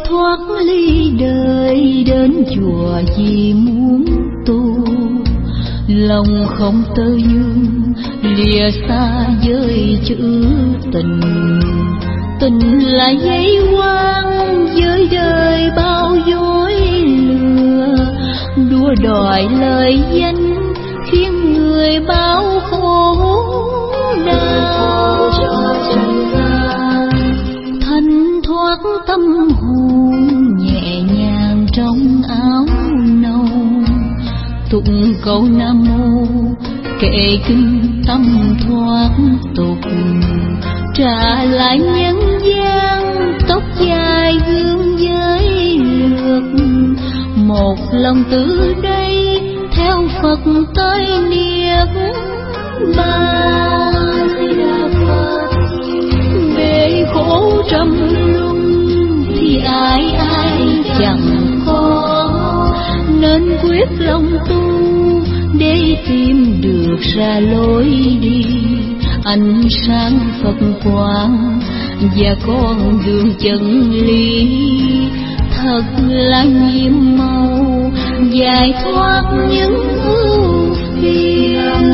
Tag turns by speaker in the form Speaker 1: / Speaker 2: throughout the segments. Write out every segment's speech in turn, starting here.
Speaker 1: thoát ly đời đến chùa vì muốn tu, lòng không tơ vương lìa xa với chữ tình. Tình là dây quang với đời bao dối lừa, đua đòi lời danh khiến người bao khổ đau. Thanh thoát tâm hồn nhẹ nhàng trong áo nâu, tụng câu Nam Mô kệ kinh tâm thoát tục. Trả lại nhân gian tóc dài gương với lược, một lòng từ đây theo Phật tới niết bàn. Bể khổ trăm luân thì ai ai chẳng có, nên quyết lòng tu để tìm được ra lối đi. Ánh sáng Phật quang và con đường chân lý thật là nhiệm màu giải thoát những ưu phiền.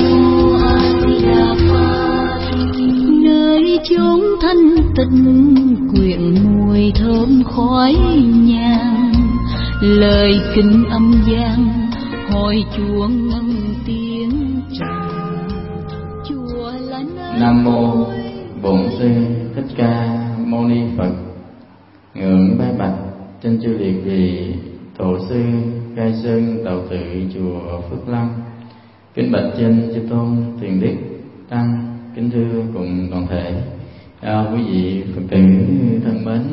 Speaker 1: Nơi chốn thanh tịnh quyện mùi thơm khói nhang, lời kinh âm vang hồi chuông ngân tiếng trầm. Chùa là nơi
Speaker 2: Nam Mô Bổn Sư Thích Ca Mâu Ni Phật. Ngưỡng bái bạch trên chư liệt vị tổ sư khai sơn đạo tự chùa Phước Long. Kính bạch trên chư tôn tiền đức tăng, kính thưa cùng toàn thể quý vị Phật tử thân mến.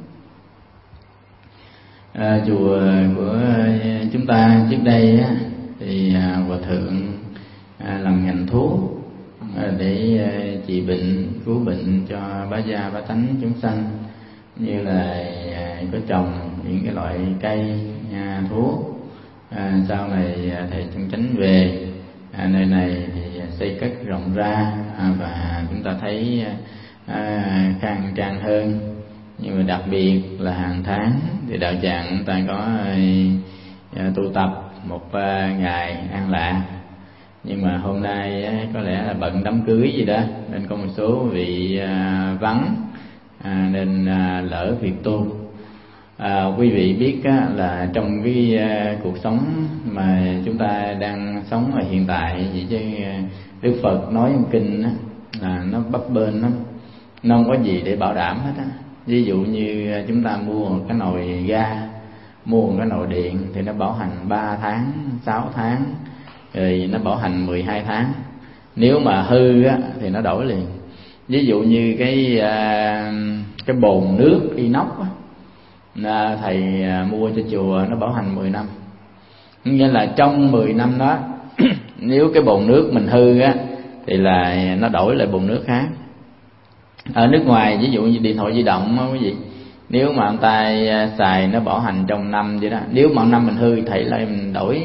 Speaker 2: Chùa của chúng ta trước đây thì hòa thượng làm ngành thuốc để trị bệnh, cứu bệnh cho bá gia bá tánh chúng sanh, như là có trồng những cái loại cây thuốc. Sau này thầy Chân Chánh về nơi này thì xây cất rộng ra, và chúng ta thấy khang trang hơn. Nhưng mà đặc biệt là hàng tháng thì đạo tràng chúng ta có tu tập một ngày an lạc. Nhưng mà hôm nay có lẽ là bận đám cưới gì đó, nên có một số vị vắng, nên lỡ việc tu. Quý vị biết là trong cái cuộc sống mà chúng ta đang sống ở hiện tại vậy chứ Đức Phật nói trong kinh là nó bấp bênh lắm, nó không có gì để bảo đảm hết á. Ví dụ như chúng ta mua một cái nồi ga, mua một cái nồi điện thì nó bảo hành 3 tháng, 6 tháng, rồi nó bảo hành 12 tháng. Nếu mà hư á thì nó đổi liền. Ví dụ như cái bồn nước inox á, thầy mua cho chùa nó bảo hành 10 năm. Nghĩa là trong 10 năm đó nếu cái bồn nước mình hư á thì là nó đổi lại bồn nước khác. Ở nước ngoài ví dụ như điện thoại di động á quý vị, nếu mà ông ta xài nó bảo hành trong năm vậy đó, nếu mà năm mình hư thầy lại mình đổi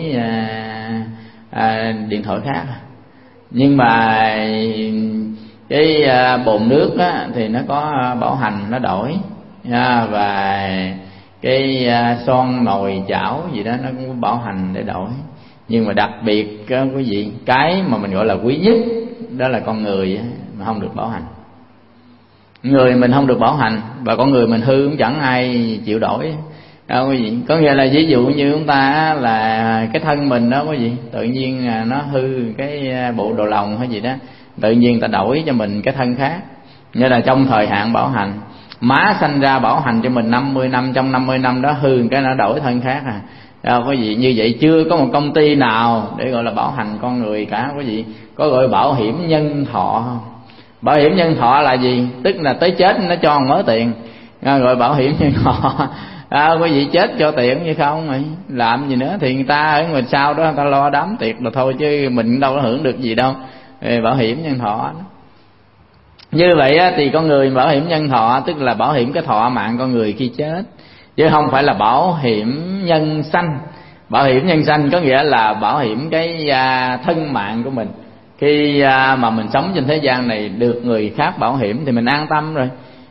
Speaker 2: điện thoại khác. Nhưng mà cái bồn nước á thì nó có bảo hành nó đổi, và cái son nồi chảo gì đó nó cũng bảo hành để đổi. Nhưng mà đặc biệt quý vị, cái mà mình gọi là quý nhất đó là con người mà không được bảo hành. Người mình không được bảo hành, và con người mình hư cũng chẳng ai chịu đổi đâu quý vị. Có nghĩa là ví dụ như chúng ta là cái thân mình đó quý vị, tự nhiên nó hư cái bộ đồ lòng hay gì đó, tự nhiên ta đổi cho mình cái thân khác. Như là trong thời hạn bảo hành, má sanh ra bảo hành cho mình 50 năm, trong 50 năm đó hư cái nó đổi thân khác quý vị. Như vậy chưa có một công ty nào để gọi là bảo hành con người cả quý vị. Có gọi bảo hiểm nhân thọ không? Bảo hiểm nhân thọ là gì? Tức là tới chết nó cho mớ tiền, gọi bảo hiểm nhân thọ. Quý vị chết cho tiền như không mày làm gì nữa, thì người ta ở ngoài sau đó người ta lo đám tiệc là thôi, chứ mình đâu có hưởng được gì đâu. Bảo hiểm nhân thọ đó. Như vậy thì con người bảo hiểm nhân thọ tức là bảo hiểm cái thọ mạng con người khi chết, chứ không phải là bảo hiểm nhân sanh. Bảo hiểm nhân sanh có nghĩa là bảo hiểm cái thân mạng của mình. Khi mà mình sống trên thế gian này được người khác bảo hiểm thì mình an tâm rồi.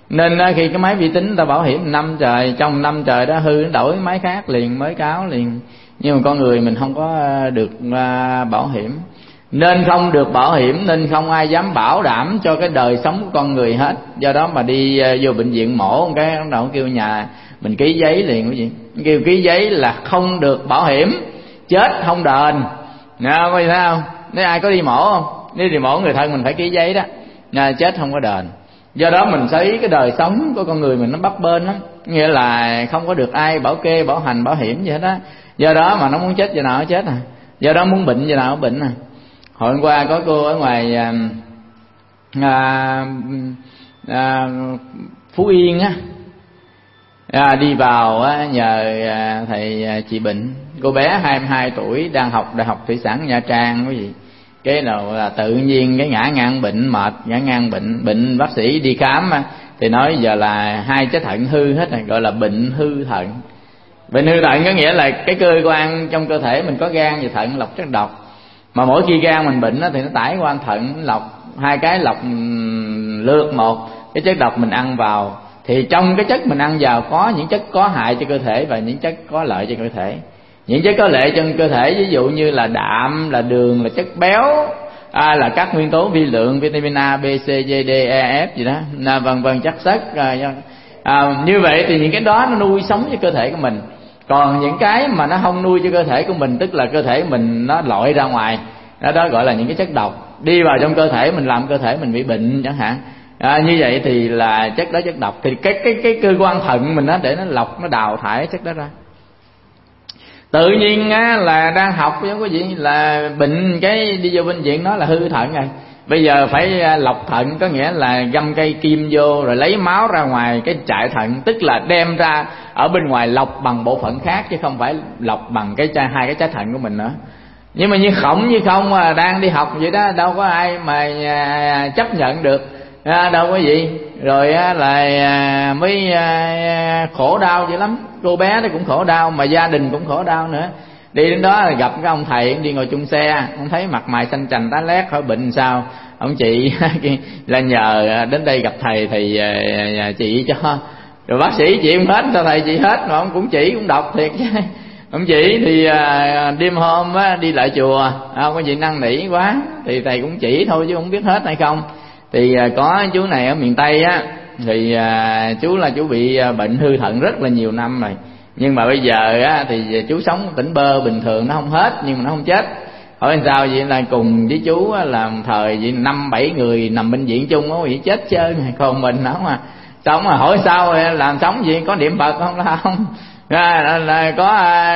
Speaker 2: Nên khi cái máy vi tính ta bảo hiểm năm trời, trong năm trời đó hư đổi máy khác liền, mới cáo liền. Nhưng mà con người mình không có được bảo hiểm, nên không được bảo hiểm, nên không ai dám bảo đảm cho cái đời sống của con người hết. Do đó mà đi vô bệnh viện mổ một cái bắt đầu kêu nhà mình ký giấy liền, quý vị, kêu ký giấy là không được bảo hiểm, chết không đền. Có gì thấy không? Nếu ai có đi mổ không? Nếu đi mổ người thân mình phải ký giấy đó, chết không có đền. Do đó mình thấy cái đời sống của con người mình nó bấp bênh lắm, nghĩa là không có được ai bảo kê, bảo hành, bảo hiểm gì hết á. Do đó mà nó muốn chết giờ nào nó chết à, do đó muốn bệnh giờ nào nó bệnh à. Hồi hôm qua có cô ở ngoài Phú Yên á, đi vào nhờ thầy trị bệnh. Cô bé 22 tuổi đang học Đại học Thủy sản Nha Trang, quý vị. Cái đầu là tự nhiên cái ngã ngang bệnh, mệt ngã ngang bệnh bác sĩ đi khám thì nói giờ là 2 trái thận hư hết rồi, gọi là bệnh hư thận. Bệnh hư thận có nghĩa là cái cơ quan trong cơ thể mình có gan và thận lọc chất độc, mà mỗi khi gan mình bệnh thì nó tải qua thận lọc, 2 cái lọc lượt một cái chất độc mình ăn vào. Thì trong cái chất mình ăn vào có những chất có hại cho cơ thể và những chất có lợi cho cơ thể. Những chất có lợi cho cơ thể ví dụ như là đạm, là đường, là chất béo, là các nguyên tố vi lượng, vitamin A, B, C, D, E, F gì đó, vân vân, chất xơ. Như vậy thì những cái đó nó nuôi sống cho cơ thể của mình. Còn những cái mà nó không nuôi cho cơ thể của mình, tức là cơ thể mình nó lội ra ngoài, đó gọi là những cái chất độc đi vào trong cơ thể mình, làm cơ thể mình bị bệnh chẳng hạn. Như vậy thì là chất đó chất độc. Thì cái cơ quan thận mình để nó lọc, nó đào thải chất đó ra. Tự nhiên là đang học giống quý vị là bệnh, cái đi vô bệnh viện nó là hư thận rồi. Bây giờ phải lọc thận, có nghĩa là găm cây kim vô rồi lấy máu ra ngoài cái chạy thận, tức là đem ra ở bên ngoài lọc bằng bộ phận khác, chứ không phải lọc bằng cái 2 cái trái thận của mình nữa. Nhưng mà như không mà đang đi học vậy đó, đâu có ai mà chấp nhận được, đâu có gì. Rồi là mới khổ đau dữ lắm. Cô bé nó cũng khổ đau, mà gia đình cũng khổ đau nữa. Đi đến đó là gặp cái ông thầy đi ngồi chung xe, ông thấy mặt mày xanh chành tá lét, hỏi bệnh sao. Ông chị là nhờ đến đây gặp thầy thì chị cho. Rồi bác sĩ chị không hết, sao thầy chị hết, mà ông cũng chỉ cũng đọc thiệt chứ. Ông chỉ thì đêm hôm đi lại chùa, có gì năn nỉ quá thì thầy cũng chỉ thôi chứ không biết hết hay không. Thì có chú này ở miền Tây thì chú là chú bị bệnh hư thận rất là nhiều năm rồi. Nhưng mà bây giờ thì chú sống tỉnh bơ bình thường, nó không hết nhưng mà nó không chết. Hỏi sao vậy, là cùng với chú làm thời vậy 5-7 người nằm bệnh viện chung á, vậy chết trơn, còn mình nó mà sống. Mà hỏi sao làm sống gì, có niệm Phật không? Là không. Là có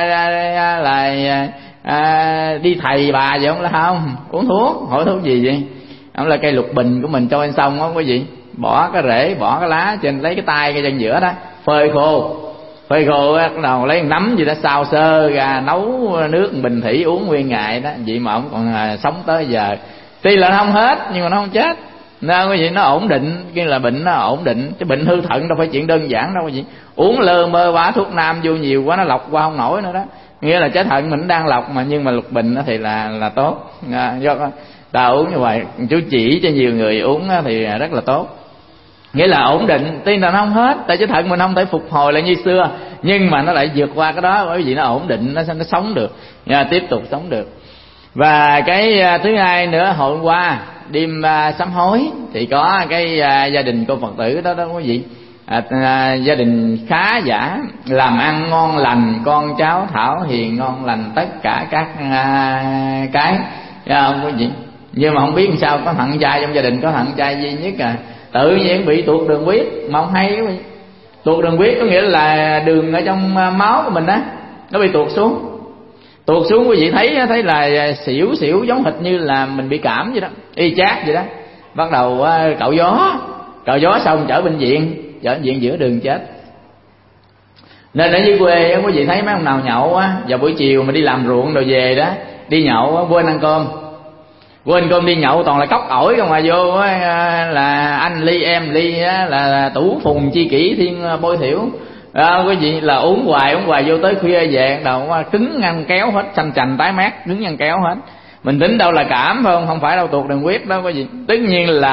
Speaker 2: là đi thầy bà vậy không? Là không. Uống thuốc, hỏi thuốc gì vậy? Ông là cây lục bình của mình cho lên xong á quý vị, bỏ cái rễ, bỏ cái lá trên, lấy cái tay cái chân giữa đó phơi khô, bắt đầu lấy nấm gì đó xào sơ ra nấu nước bình thủy uống nguyên ngày đó. Vậy mà ông còn sống tới giờ. Tuy là nó không hết nhưng mà nó không chết. Nên quý vị, nó ổn định, cái là bệnh nó ổn định. Chứ bệnh hư thận đâu phải chuyện đơn giản đâu quý vị. Uống lơ mơ bả thuốc nam vô nhiều quá nó lọc qua không nổi nữa đó. Nghĩa là trái thận mình đang lọc mà, nhưng mà lục bình thì là tốt. Do ta uống như vậy, chú chỉ cho nhiều người uống thì rất là tốt. Nghĩa là ổn định, tuy là nó không hết, tại trái thận mình không thể phục hồi lại như xưa, nhưng mà nó lại vượt qua cái đó, bởi vì nó ổn định, nó sống được, tiếp tục sống được. Và cái thứ hai nữa, hồi hôm qua đêm sám hối thì có cái gia đình cô Phật tử đó quý vị, gia đình khá giả, làm ăn ngon lành, con cháu thảo hiền ngon lành, tất cả các cái không quý vị. Nhưng mà không biết làm sao có thằng trai trong gia đình, có thằng trai duy nhất tự nhiên bị tuột đường huyết, mà không hay quý vị. Tuột đường huyết có nghĩa là đường ở trong máu của mình đó nó bị tuột xuống quý vị thấy là xỉu giống hệt như là mình bị cảm vậy đó, y chát vậy đó. Bắt đầu cạo gió xong chở bệnh viện giữa đường chết. Nên ở dưới quê quý vị thấy mấy ông nào nhậu vào buổi chiều mà đi làm ruộng rồi về đó, đi nhậu quên ăn cơm đi nhậu toàn là cốc ổi không, mà vô là anh ly em ly là tủ phùng chi kỷ thiên bôi thiểu. Quý vị là uống hoài vô tới khuya về đầu cứng ngăn kéo hết, xanh chành tái mét, cứng ngăn kéo hết. Mình tính đâu là cảm phải không phải đâu tuột đường huyết đó quý vị. Tất nhiên là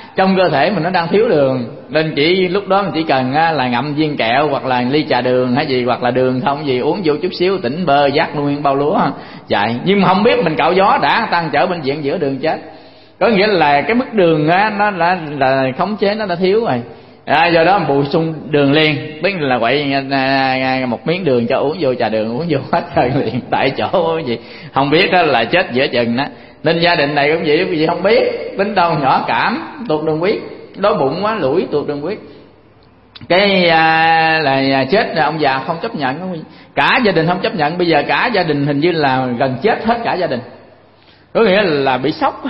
Speaker 2: trong cơ thể mình nó đang thiếu đường, nên lúc đó mình chỉ cần là ngậm viên kẹo hoặc là ly trà đường hay gì, hoặc là đường không gì uống vô chút xíu tỉnh bơ giác nguyên bao lúa chạy. Nhưng mà không biết mình cạo gió đã tăng chở bệnh viện giữa đường chết. Có nghĩa là cái mức đường nó là khống chế nó đã thiếu rồi. Do đó bổ sung đường liền, biết là quậy một miếng đường cho uống vô trà đường, uống vô hết rồi liền tại chỗ gì không biết đó là chết giữa chừng đó. Nên gia đình này cũng vậy, quý vị không biết, tính đâu nhỏ cảm tụt đường huyết, đói bụng quá lủi tụt đường huyết, cái là chết rồi ông già không chấp nhận, cả gia đình không chấp nhận. Bây giờ cả gia đình hình như là gần chết hết cả gia đình, có nghĩa là bị sốc.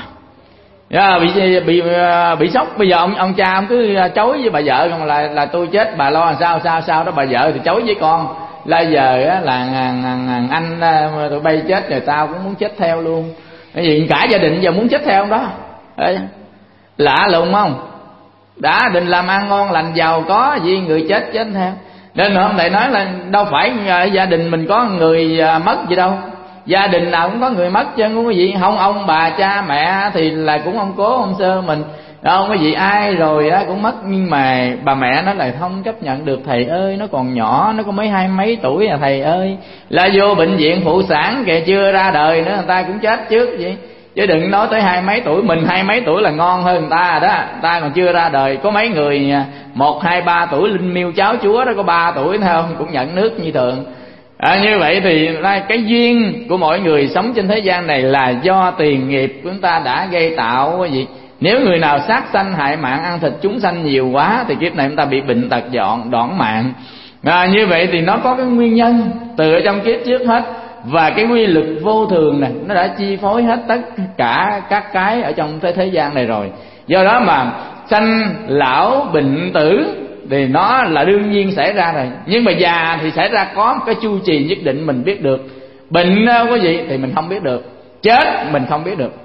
Speaker 2: Bị sốc. Bây giờ ông cha ông cứ chối với bà vợ không là tôi chết bà lo làm sao đó, bà vợ thì chối với con là giờ là anh tụi bay chết rồi tao cũng muốn chết theo luôn. Cái gì cả gia đình giờ muốn chết theo ông đó. Lạ lùng không? Đã định làm ăn ngon lành giàu có gì người chết theo. Nên hôm nay nói là đâu phải gia đình mình có người mất gì đâu, gia đình nào cũng có người mất chứ không có gì. Không ông bà cha mẹ thì là cũng ông cố ông sơ mình, không có gì ai rồi cũng mất. Nhưng mà bà mẹ nó lại không chấp nhận được. Thầy ơi nó còn nhỏ, nó có mấy mấy tuổi à thầy ơi, là vô bệnh viện phụ sản kìa, chưa ra đời nữa người ta cũng chết trước vậy. Chứ đừng nói tới 20 mấy tuổi, mình 20 mấy tuổi là ngon hơn người ta rồi đó, người ta còn chưa ra đời. Có mấy người 1, 2, 3 tuổi linh miêu cháu chúa đó, có 3 tuổi thấy không, cũng nhận nước như thường. Như vậy thì cái duyên của mỗi người sống trên thế gian này là do tiền nghiệp của chúng ta đã gây tạo. Cái gì nếu người nào sát sanh hại mạng, ăn thịt chúng sanh nhiều quá thì kiếp này chúng ta bị bệnh tật đoạn mạng. Như vậy thì nó có cái nguyên nhân từ ở trong kiếp trước hết. Và cái quy luật vô thường này nó đã chi phối hết tất cả các cái ở trong thế gian này rồi. Do đó mà sanh lão bệnh tử thì nó là đương nhiên xảy ra rồi. Nhưng mà già thì xảy ra có một cái chu trì nhất định mình biết được. Bệnh có gì thì mình không biết được, chết mình không biết được.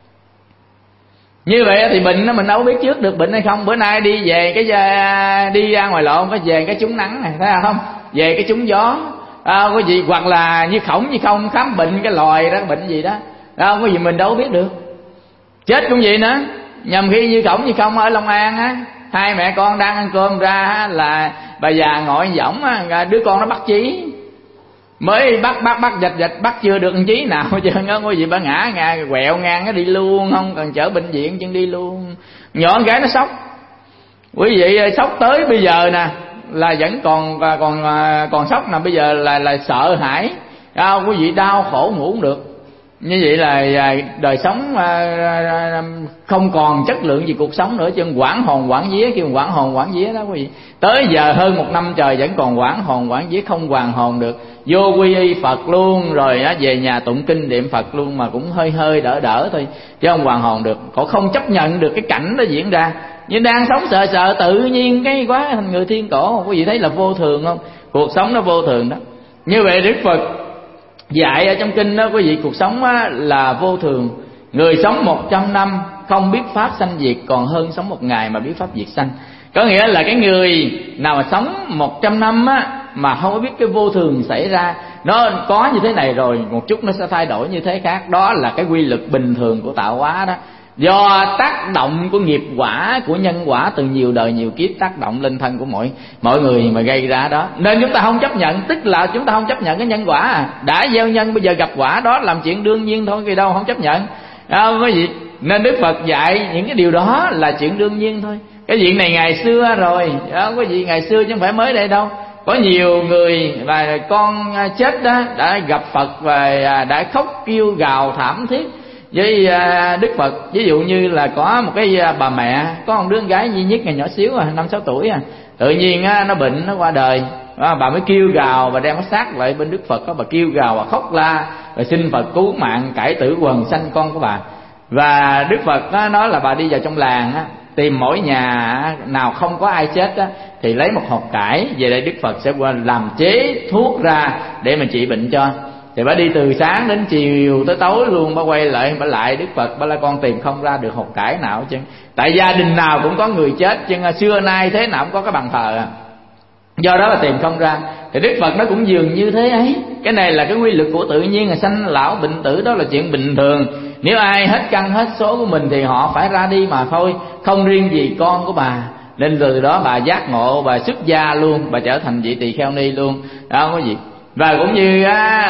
Speaker 2: Như vậy thì bệnh nó mình đâu biết trước được bệnh hay không. Bữa nay đi về đi ra ngoài lộ có về cái trúng nắng này, thấy không, về cái trúng gió có gì, hoặc là như khổng như không khám bệnh cái lòi đó, bệnh gì đó có gì mình đâu biết được. Chết cũng vậy nữa. Nhầm khi như khổng như không ở Long An hai mẹ con đang ăn cơm ra là bà già ngồi võng đứa con nó bắt chí, mới bắt giật bắt chưa được một chí nào chứ có gì bà ngã quẹo ngang nó đi luôn, không cần chở bệnh viện chân đi luôn. Nhỏ gái nó sốc, quý vị sốc tới bây giờ nè là vẫn còn sốc nè, bây giờ là sợ hãi, quý vị đau khổ ngủ không được. Như vậy là đời sống không còn chất lượng gì cuộc sống nữa, chứ quảng hồn quảng vía, kêu quảng hồn quảng vía đó quý vị. Tới giờ hơn 1 năm trời vẫn còn quảng hồn quảng vía, không hoàn hồn được. Vô quy y Phật luôn rồi về nhà tụng kinh niệm Phật luôn, mà cũng hơi đỡ thôi chứ không hoàn hồn được. Họ không chấp nhận được cái cảnh đó diễn ra. Nhưng đang sống sợ tự nhiên cái quá thành người thiên cổ. Quý vị thấy là vô thường không? Cuộc sống nó vô thường đó. Như vậy Đức Phật dạy ở trong kinh đó quý vị, cuộc sống là vô thường. Người sống 100 năm không biết pháp sanh diệt còn hơn sống 1 ngày mà biết pháp diệt sanh. Có nghĩa là cái người nào mà sống 100 năm mà không có biết cái vô thường xảy ra, nó có như thế này rồi một chút nó sẽ thay đổi như thế khác. Đó là cái quy luật bình thường của tạo hóa đó. Do tác động của nghiệp quả, của nhân quả từ nhiều đời nhiều kiếp tác động lên thân của mọi người mà gây ra đó. Nên chúng ta không chấp nhận, tức là chúng ta không chấp nhận cái nhân quả đã gieo nhân bây giờ gặp quả, đó làm chuyện đương nhiên thôi, vì đâu không chấp nhận. Cái gì nên Đức Phật dạy những cái điều đó là chuyện đương nhiên thôi. Cái chuyện này ngày xưa rồi, có gì ngày xưa chứ không phải mới đây đâu. Có nhiều người và con chết đó đã gặp Phật và đã khóc kêu gào thảm thiết với Đức Phật. Ví dụ như là có một cái bà mẹ có một đứa con gái duy nhất ngày nhỏ xíu 5-6 tuổi tự nhiên nó bệnh, nó qua đời. Bà mới kêu gào và đem cái xác lại bên Đức Phật, bà kêu gào và khóc la và xin Phật cứu mạng cải tử quần sanh con của bà. Và Đức Phật nói là bà đi vào trong làng tìm mỗi nhà nào không có ai chết thì lấy một hộp cải về đây, Đức Phật sẽ qua làm chế thuốc ra để mà trị bệnh cho. Thì bà đi từ sáng đến chiều tới tối luôn, bà quay lại bà lại Đức Phật, bà là con tìm không ra được hộp cải nào chứ. Tại gia đình nào cũng có người chết chứ, xưa nay thế nào cũng có cái bàn thờ do đó là tìm không ra. Thì Đức Phật nó cũng dường như thế ấy. Cái này là cái quy luật của tự nhiên, là sanh lão bệnh tử, đó là chuyện bình thường. Nếu ai hết căn hết số của mình thì họ phải ra đi mà thôi, không riêng gì con của bà. Nên từ đó bà giác ngộ, bà xuất gia luôn, bà trở thành vị tỳ kheo ni luôn, đó có gì. Và cũng như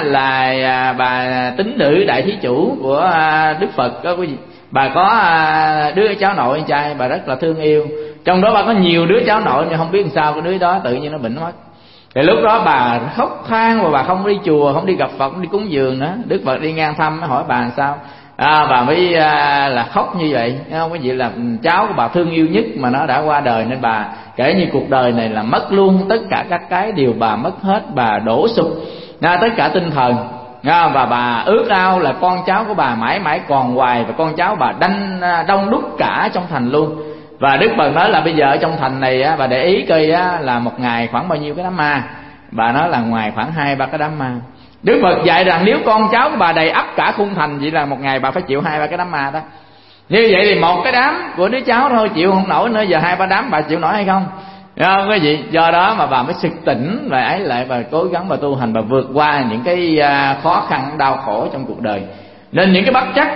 Speaker 2: là bà tín nữ đại thí chủ của Đức Phật đó quý vị, bà có đứa cháu nội anh trai bà rất là thương yêu. Trong đó bà có nhiều đứa cháu nội nhưng không biết làm sao cái đứa đó tự nhiên nó bệnh mất. Thì lúc đó bà khóc than, và bà không đi chùa, không đi gặp Phật, không đi cúng dường nữa. Đức Phật đi ngang thăm mới hỏi bà làm sao, bà mới là khóc như vậy, không có gì, là cháu của bà thương yêu nhất mà nó đã qua đời, nên bà kể như cuộc đời này là mất luôn, tất cả các cái điều bà mất hết, bà đổ sụp tất cả tinh thần. Và bà ước ao là con cháu của bà mãi mãi còn hoài, và con cháu bà đông đúc cả trong thành luôn. Và Đức Phật nói là bây giờ ở trong thành này bà để ý coi là một ngày khoảng bao nhiêu cái đám ma. Bà nói là ngoài khoảng 2-3 cái đám ma. Đức Phật dạy rằng nếu con cháu của bà đầy ắp cả khung thành, vậy là một ngày bà phải chịu 2-3 cái đám ma đó. Như vậy thì một cái đám của đứa cháu thôi chịu không nổi nữa, giờ 2-3 đám bà chịu nổi hay không? Không có gì. Do đó mà bà mới sực tỉnh và ấy lại, bà cố gắng bà tu hành, bà vượt qua những cái khó khăn đau khổ trong cuộc đời. Nên những cái bất trắc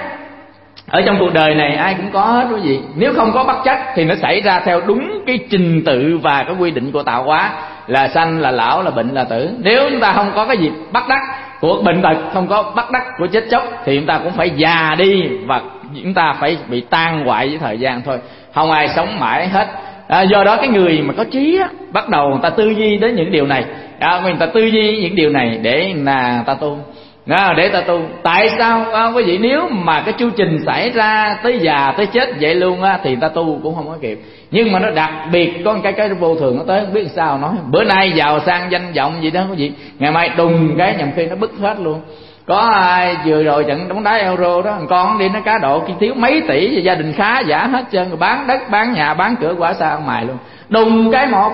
Speaker 2: ở trong cuộc đời này ai cũng có hết quý vị. Nếu không có bất trắc thì nó xảy ra theo đúng cái trình tự và cái quy định của tạo hóa, là sanh là lão, là bệnh là tử. Nếu chúng ta không có cái gì bất đắc của bệnh tật, không có bất đắc của chết chóc, thì chúng ta cũng phải già đi và chúng ta phải bị tan hoại với thời gian thôi, không ai sống mãi hết. Do đó cái người mà có trí bắt đầu người ta tư duy đến những điều này, người ta tư duy những điều này để là ta tu, để ta tu. Tại sao quý vị? Nếu mà cái chu trình xảy ra tới già tới chết vậy luôn thì ta tu cũng không có kịp. Nhưng mà nó đặc biệt có cái vô thường nó tới không biết sao nói. Bữa nay giàu sang danh vọng gì đó quý vị, ngày mai đùng cái nhầm khi nó bứt hết luôn. Có vừa rồi trận bóng đá Euro đó, con đi nó cá độ khi thiếu mấy tỷ, và gia đình khá giả hết trơn, rồi bán đất bán nhà bán cửa quả xa ăn mày luôn, đùng cái một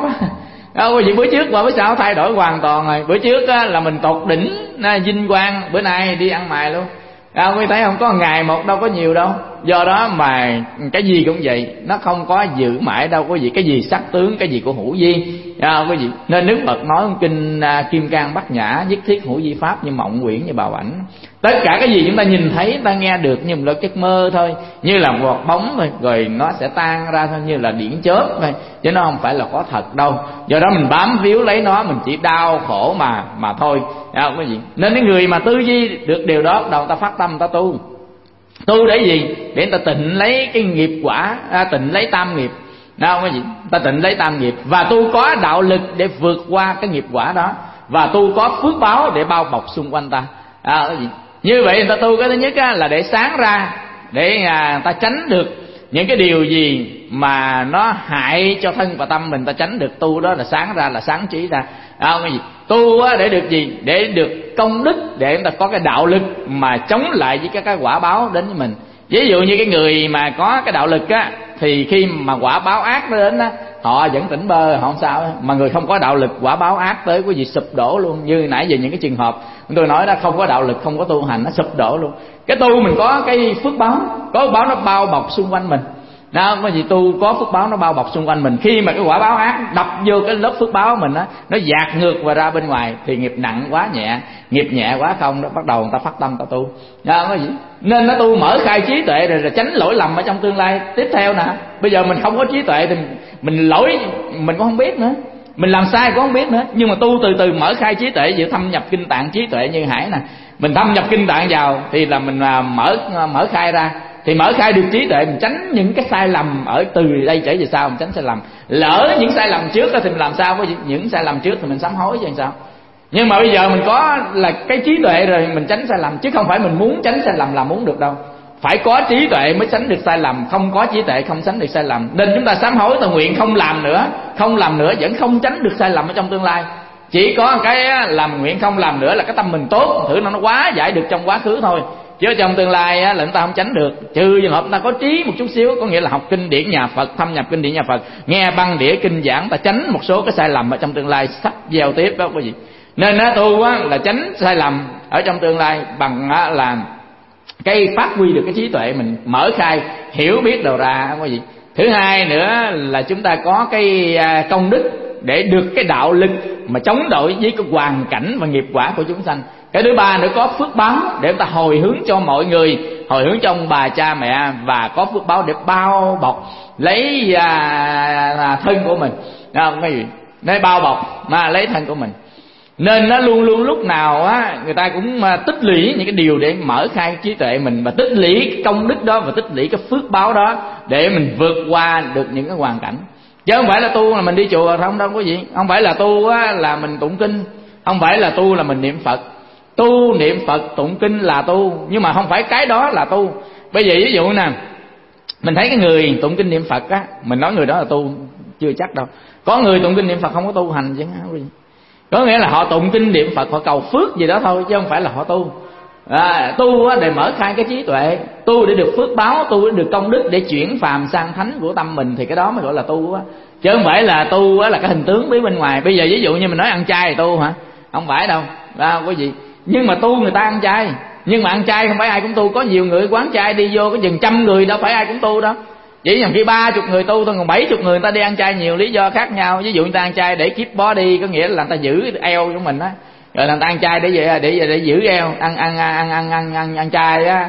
Speaker 2: quý vị. Bữa trước và bữa sau thay đổi hoàn toàn rồi. Bữa trước là mình tột đỉnh vinh quang, bữa nay đi ăn mày luôn. Quý thấy không, có ngày một đâu có nhiều đâu. Do đó mà cái gì cũng vậy, nó không có giữ mãi đâu quý vị. Cái gì sắc tướng, cái gì của hữu vi quý vị. Nên Đức Phật nói kinh Kim Cang Bát Nhã, nhất thiết hữu vi pháp như mộng quyển như bào ảnh. Tất cả cái gì chúng ta nhìn thấy, ta nghe được như một giấc mơ thôi, như là một bóng thôi, rồi nó sẽ tan ra thôi, như là điện chớp thôi, chứ nó không phải là có thật đâu. Do đó mình bám víu lấy nó, mình chỉ đau khổ mà thôi quý vị. Nên cái người mà tư duy được điều đó, đầu ta phát tâm ta tu. Tu để gì? Để ta tịnh lấy cái nghiệp quả, tịnh lấy tam nghiệp. Quý vị, ta tịnh lấy tam nghiệp và tu có đạo lực để vượt qua cái nghiệp quả đó, và tu có phước báo để bao bọc xung quanh ta. Quý vị, như vậy người ta tu cái thứ nhất là để sáng ra, để ta tránh được những cái điều gì mà nó hại cho thân và tâm mình, ta tránh được. Tu đó là sáng ra, là sáng trí ra. Cái gì? Tu để được gì? Để được công đức, để chúng ta có cái đạo lực mà chống lại với cái quả báo đến với mình. Ví dụ như cái người mà có cái đạo lực thì khi mà quả báo ác nó đến họ vẫn tỉnh bơ, họ không sao. Mà người không có đạo lực, quả báo ác tới quý vị sụp đổ luôn. Như nãy giờ những cái trường hợp tôi nói đó, không có đạo lực, không có tu hành, nó sụp đổ luôn. Cái tu mình có cái phước báo, có phước báo nó bao bọc xung quanh mình. Cái gì? Tu có phước báo nó bao bọc xung quanh mình. Khi mà cái quả báo ác đập vô cái lớp phước báo mình nó dạt ngược và ra bên ngoài, thì nghiệp nặng quá nhẹ, nghiệp nhẹ quá không đó, bắt đầu người ta phát tâm ta tu. Cái gì? Nên nó tu mở khai trí tuệ rồi tránh lỗi lầm ở trong tương lai tiếp theo nè. Bây giờ mình không có trí tuệ thì mình lỗi mình cũng không biết nữa, mình làm sai cũng không biết nữa. Nhưng mà tu từ từ mở khai trí tuệ, vừa thâm nhập kinh tạng trí tuệ như Hải nè, mình thâm nhập kinh tạng vào thì là mình mở khai ra, thì mở khai được trí tuệ, mình tránh những cái sai lầm ở từ đây trở về sau, mình tránh sai lầm. Lỡ những sai lầm trước thì mình làm sao? Với những sai lầm trước thì mình sám hối chứ làm sao. Nhưng mà bây giờ mình có là cái trí tuệ rồi, mình tránh sai lầm, chứ không phải mình muốn tránh sai lầm là muốn được đâu. Phải có trí tuệ mới tránh được sai lầm, không có trí tuệ không tránh được sai lầm. Nên chúng ta sám hối, ta nguyện không làm nữa, không làm nữa vẫn không tránh được sai lầm ở trong tương lai. Chỉ có cái làm nguyện không làm nữa là cái tâm mình tốt, thử nó quá giải được trong quá khứ thôi. Chứ trong tương lai là chúng ta không tránh được. Trừ trường hợp chúng ta có trí một chút xíu, có nghĩa là học kinh điển nhà Phật, thâm nhập kinh điển nhà Phật, nghe băng đĩa kinh giảng, ta tránh một số cái sai lầm ở trong tương lai sắp gieo tiếp đó quý vị. Nên tu là tránh sai lầm ở trong tương lai bằng là cái phát huy được cái trí tuệ mình mở khai, hiểu biết đầu ra quý vị. Thứ hai nữa là chúng ta có cái công đức để được cái đạo lực mà chống đối với cái hoàn cảnh và nghiệp quả của chúng sanh. Cái thứ ba nữa, có phước báo để chúng ta hồi hướng cho mọi người, hồi hướng cho ông bà cha mẹ, và có phước báo để bao bọc lấy thân của mình. Không cái gì để bao bọc mà lấy thân của mình. Nên nó luôn luôn lúc nào á người ta cũng tích lũy những cái điều để mở khai trí tuệ mình, và tích lũy cái công đức đó, và tích lũy cái phước báo đó để mình vượt qua được những cái hoàn cảnh. Chứ không phải là tu là mình đi chùa không đâu quý vị. Không phải là tu á là mình tụng kinh, không phải là tu là mình niệm Phật. Tu niệm Phật tụng kinh là tu, nhưng mà không phải cái đó là tu. Bây giờ ví dụ nè, mình thấy cái người tụng kinh niệm Phật á, mình nói người đó là tu chưa chắc đâu. Có người tụng kinh niệm Phật không có tu hành chứ, có nghĩa là họ tụng kinh niệm Phật, họ cầu phước gì đó thôi, chứ không phải là họ tu. Tu để mở khai cái trí tuệ, tu để được phước báo, tu để được công đức, để chuyển phàm sang thánh của tâm mình, thì cái đó mới gọi là tu á. Chứ không phải là tu là cái hình tướng bên ngoài. Bây giờ ví dụ như mình nói ăn chay thì tu hả? Không phải đâu, quý vị. Nhưng mà tu người ta ăn chay, nhưng mà ăn chay không phải ai cũng tu. Có nhiều người quán chay đi vô có chừng 100 người, đâu phải ai cũng tu đâu. Chỉ nhầm khi 30 người tu thôi, còn 70 người ta đi ăn chay, nhiều lý do khác nhau. Ví dụ người ta ăn chay để keep body, có nghĩa là người ta giữ eo của mình á. Rồi người ta ăn chay để giữ eo, ăn chay á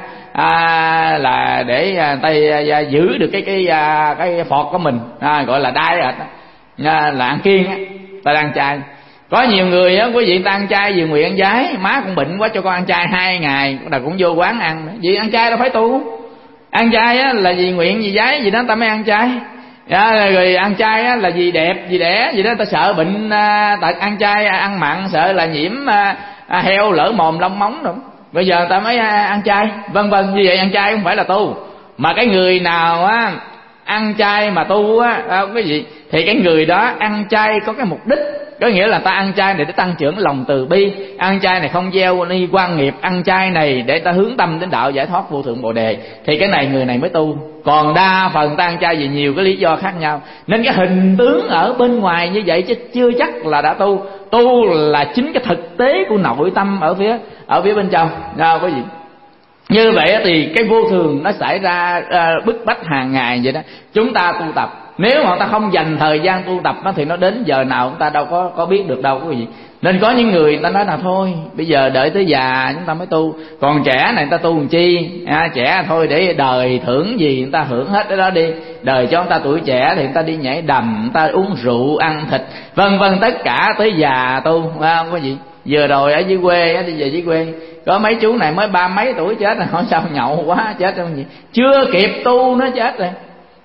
Speaker 2: là để người ta giữ được cái phọt của mình, gọi là diet, là ăn kiêng á, ta đang chay. Có nhiều người á quý vị, ta ăn chay vì nguyện ăn giái, má con bệnh quá cho con ăn chay 2 ngày, là cũng vô quán ăn. Vì ăn chay đâu phải tu. Ăn chay á là vì nguyện vì giái gì đó ta mới ăn chay. Rồi ăn chay á là vì đẹp vì đẻ gì đó, ta sợ bệnh tật. Ăn chay ăn mặn sợ là nhiễm heo lở mồm lông móng rồi, bây giờ ta mới ăn chay, vân vân. Như vậy ăn chay không phải là tu. Mà cái người nào á ăn chay mà tu á cái gì, thì cái người đó ăn chay có cái mục đích. Có nghĩa là ta ăn chay này để tăng trưởng lòng từ bi, ăn chay này không gieo ni quan nghiệp, ăn chay này để ta hướng tâm đến đạo giải thoát vô thượng bồ đề, thì cái này người này mới tu. Còn đa phần ta ăn chay vì nhiều cái lý do khác nhau, nên cái hình tướng ở bên ngoài như vậy chứ chưa chắc là đã tu. Tu là chính cái thực tế của nội tâm ở phía bên trong. Quý vị, như vậy thì cái vô thường nó xảy ra bức bách hàng ngày vậy đó. Chúng ta tu tập, nếu mà ta không dành thời gian tu tập nó thì nó đến giờ nào chúng ta đâu có biết được đâu quý vị. Nên có những người ta nói là thôi bây giờ đợi tới già chúng ta mới tu, còn trẻ này ta tu làm chi, trẻ thôi để đời thưởng gì người ta hưởng hết cái đó đi. Đời cho người ta tuổi trẻ thì người ta đi nhảy đầm, người ta uống rượu ăn thịt vân vân, tất cả tới già tu, không có gì. Vừa rồi ở dưới quê đi về dưới quê có mấy chú này mới 30 mấy tuổi chết rồi, hỏi sao nhậu quá chết không gì, chưa kịp tu nó chết rồi.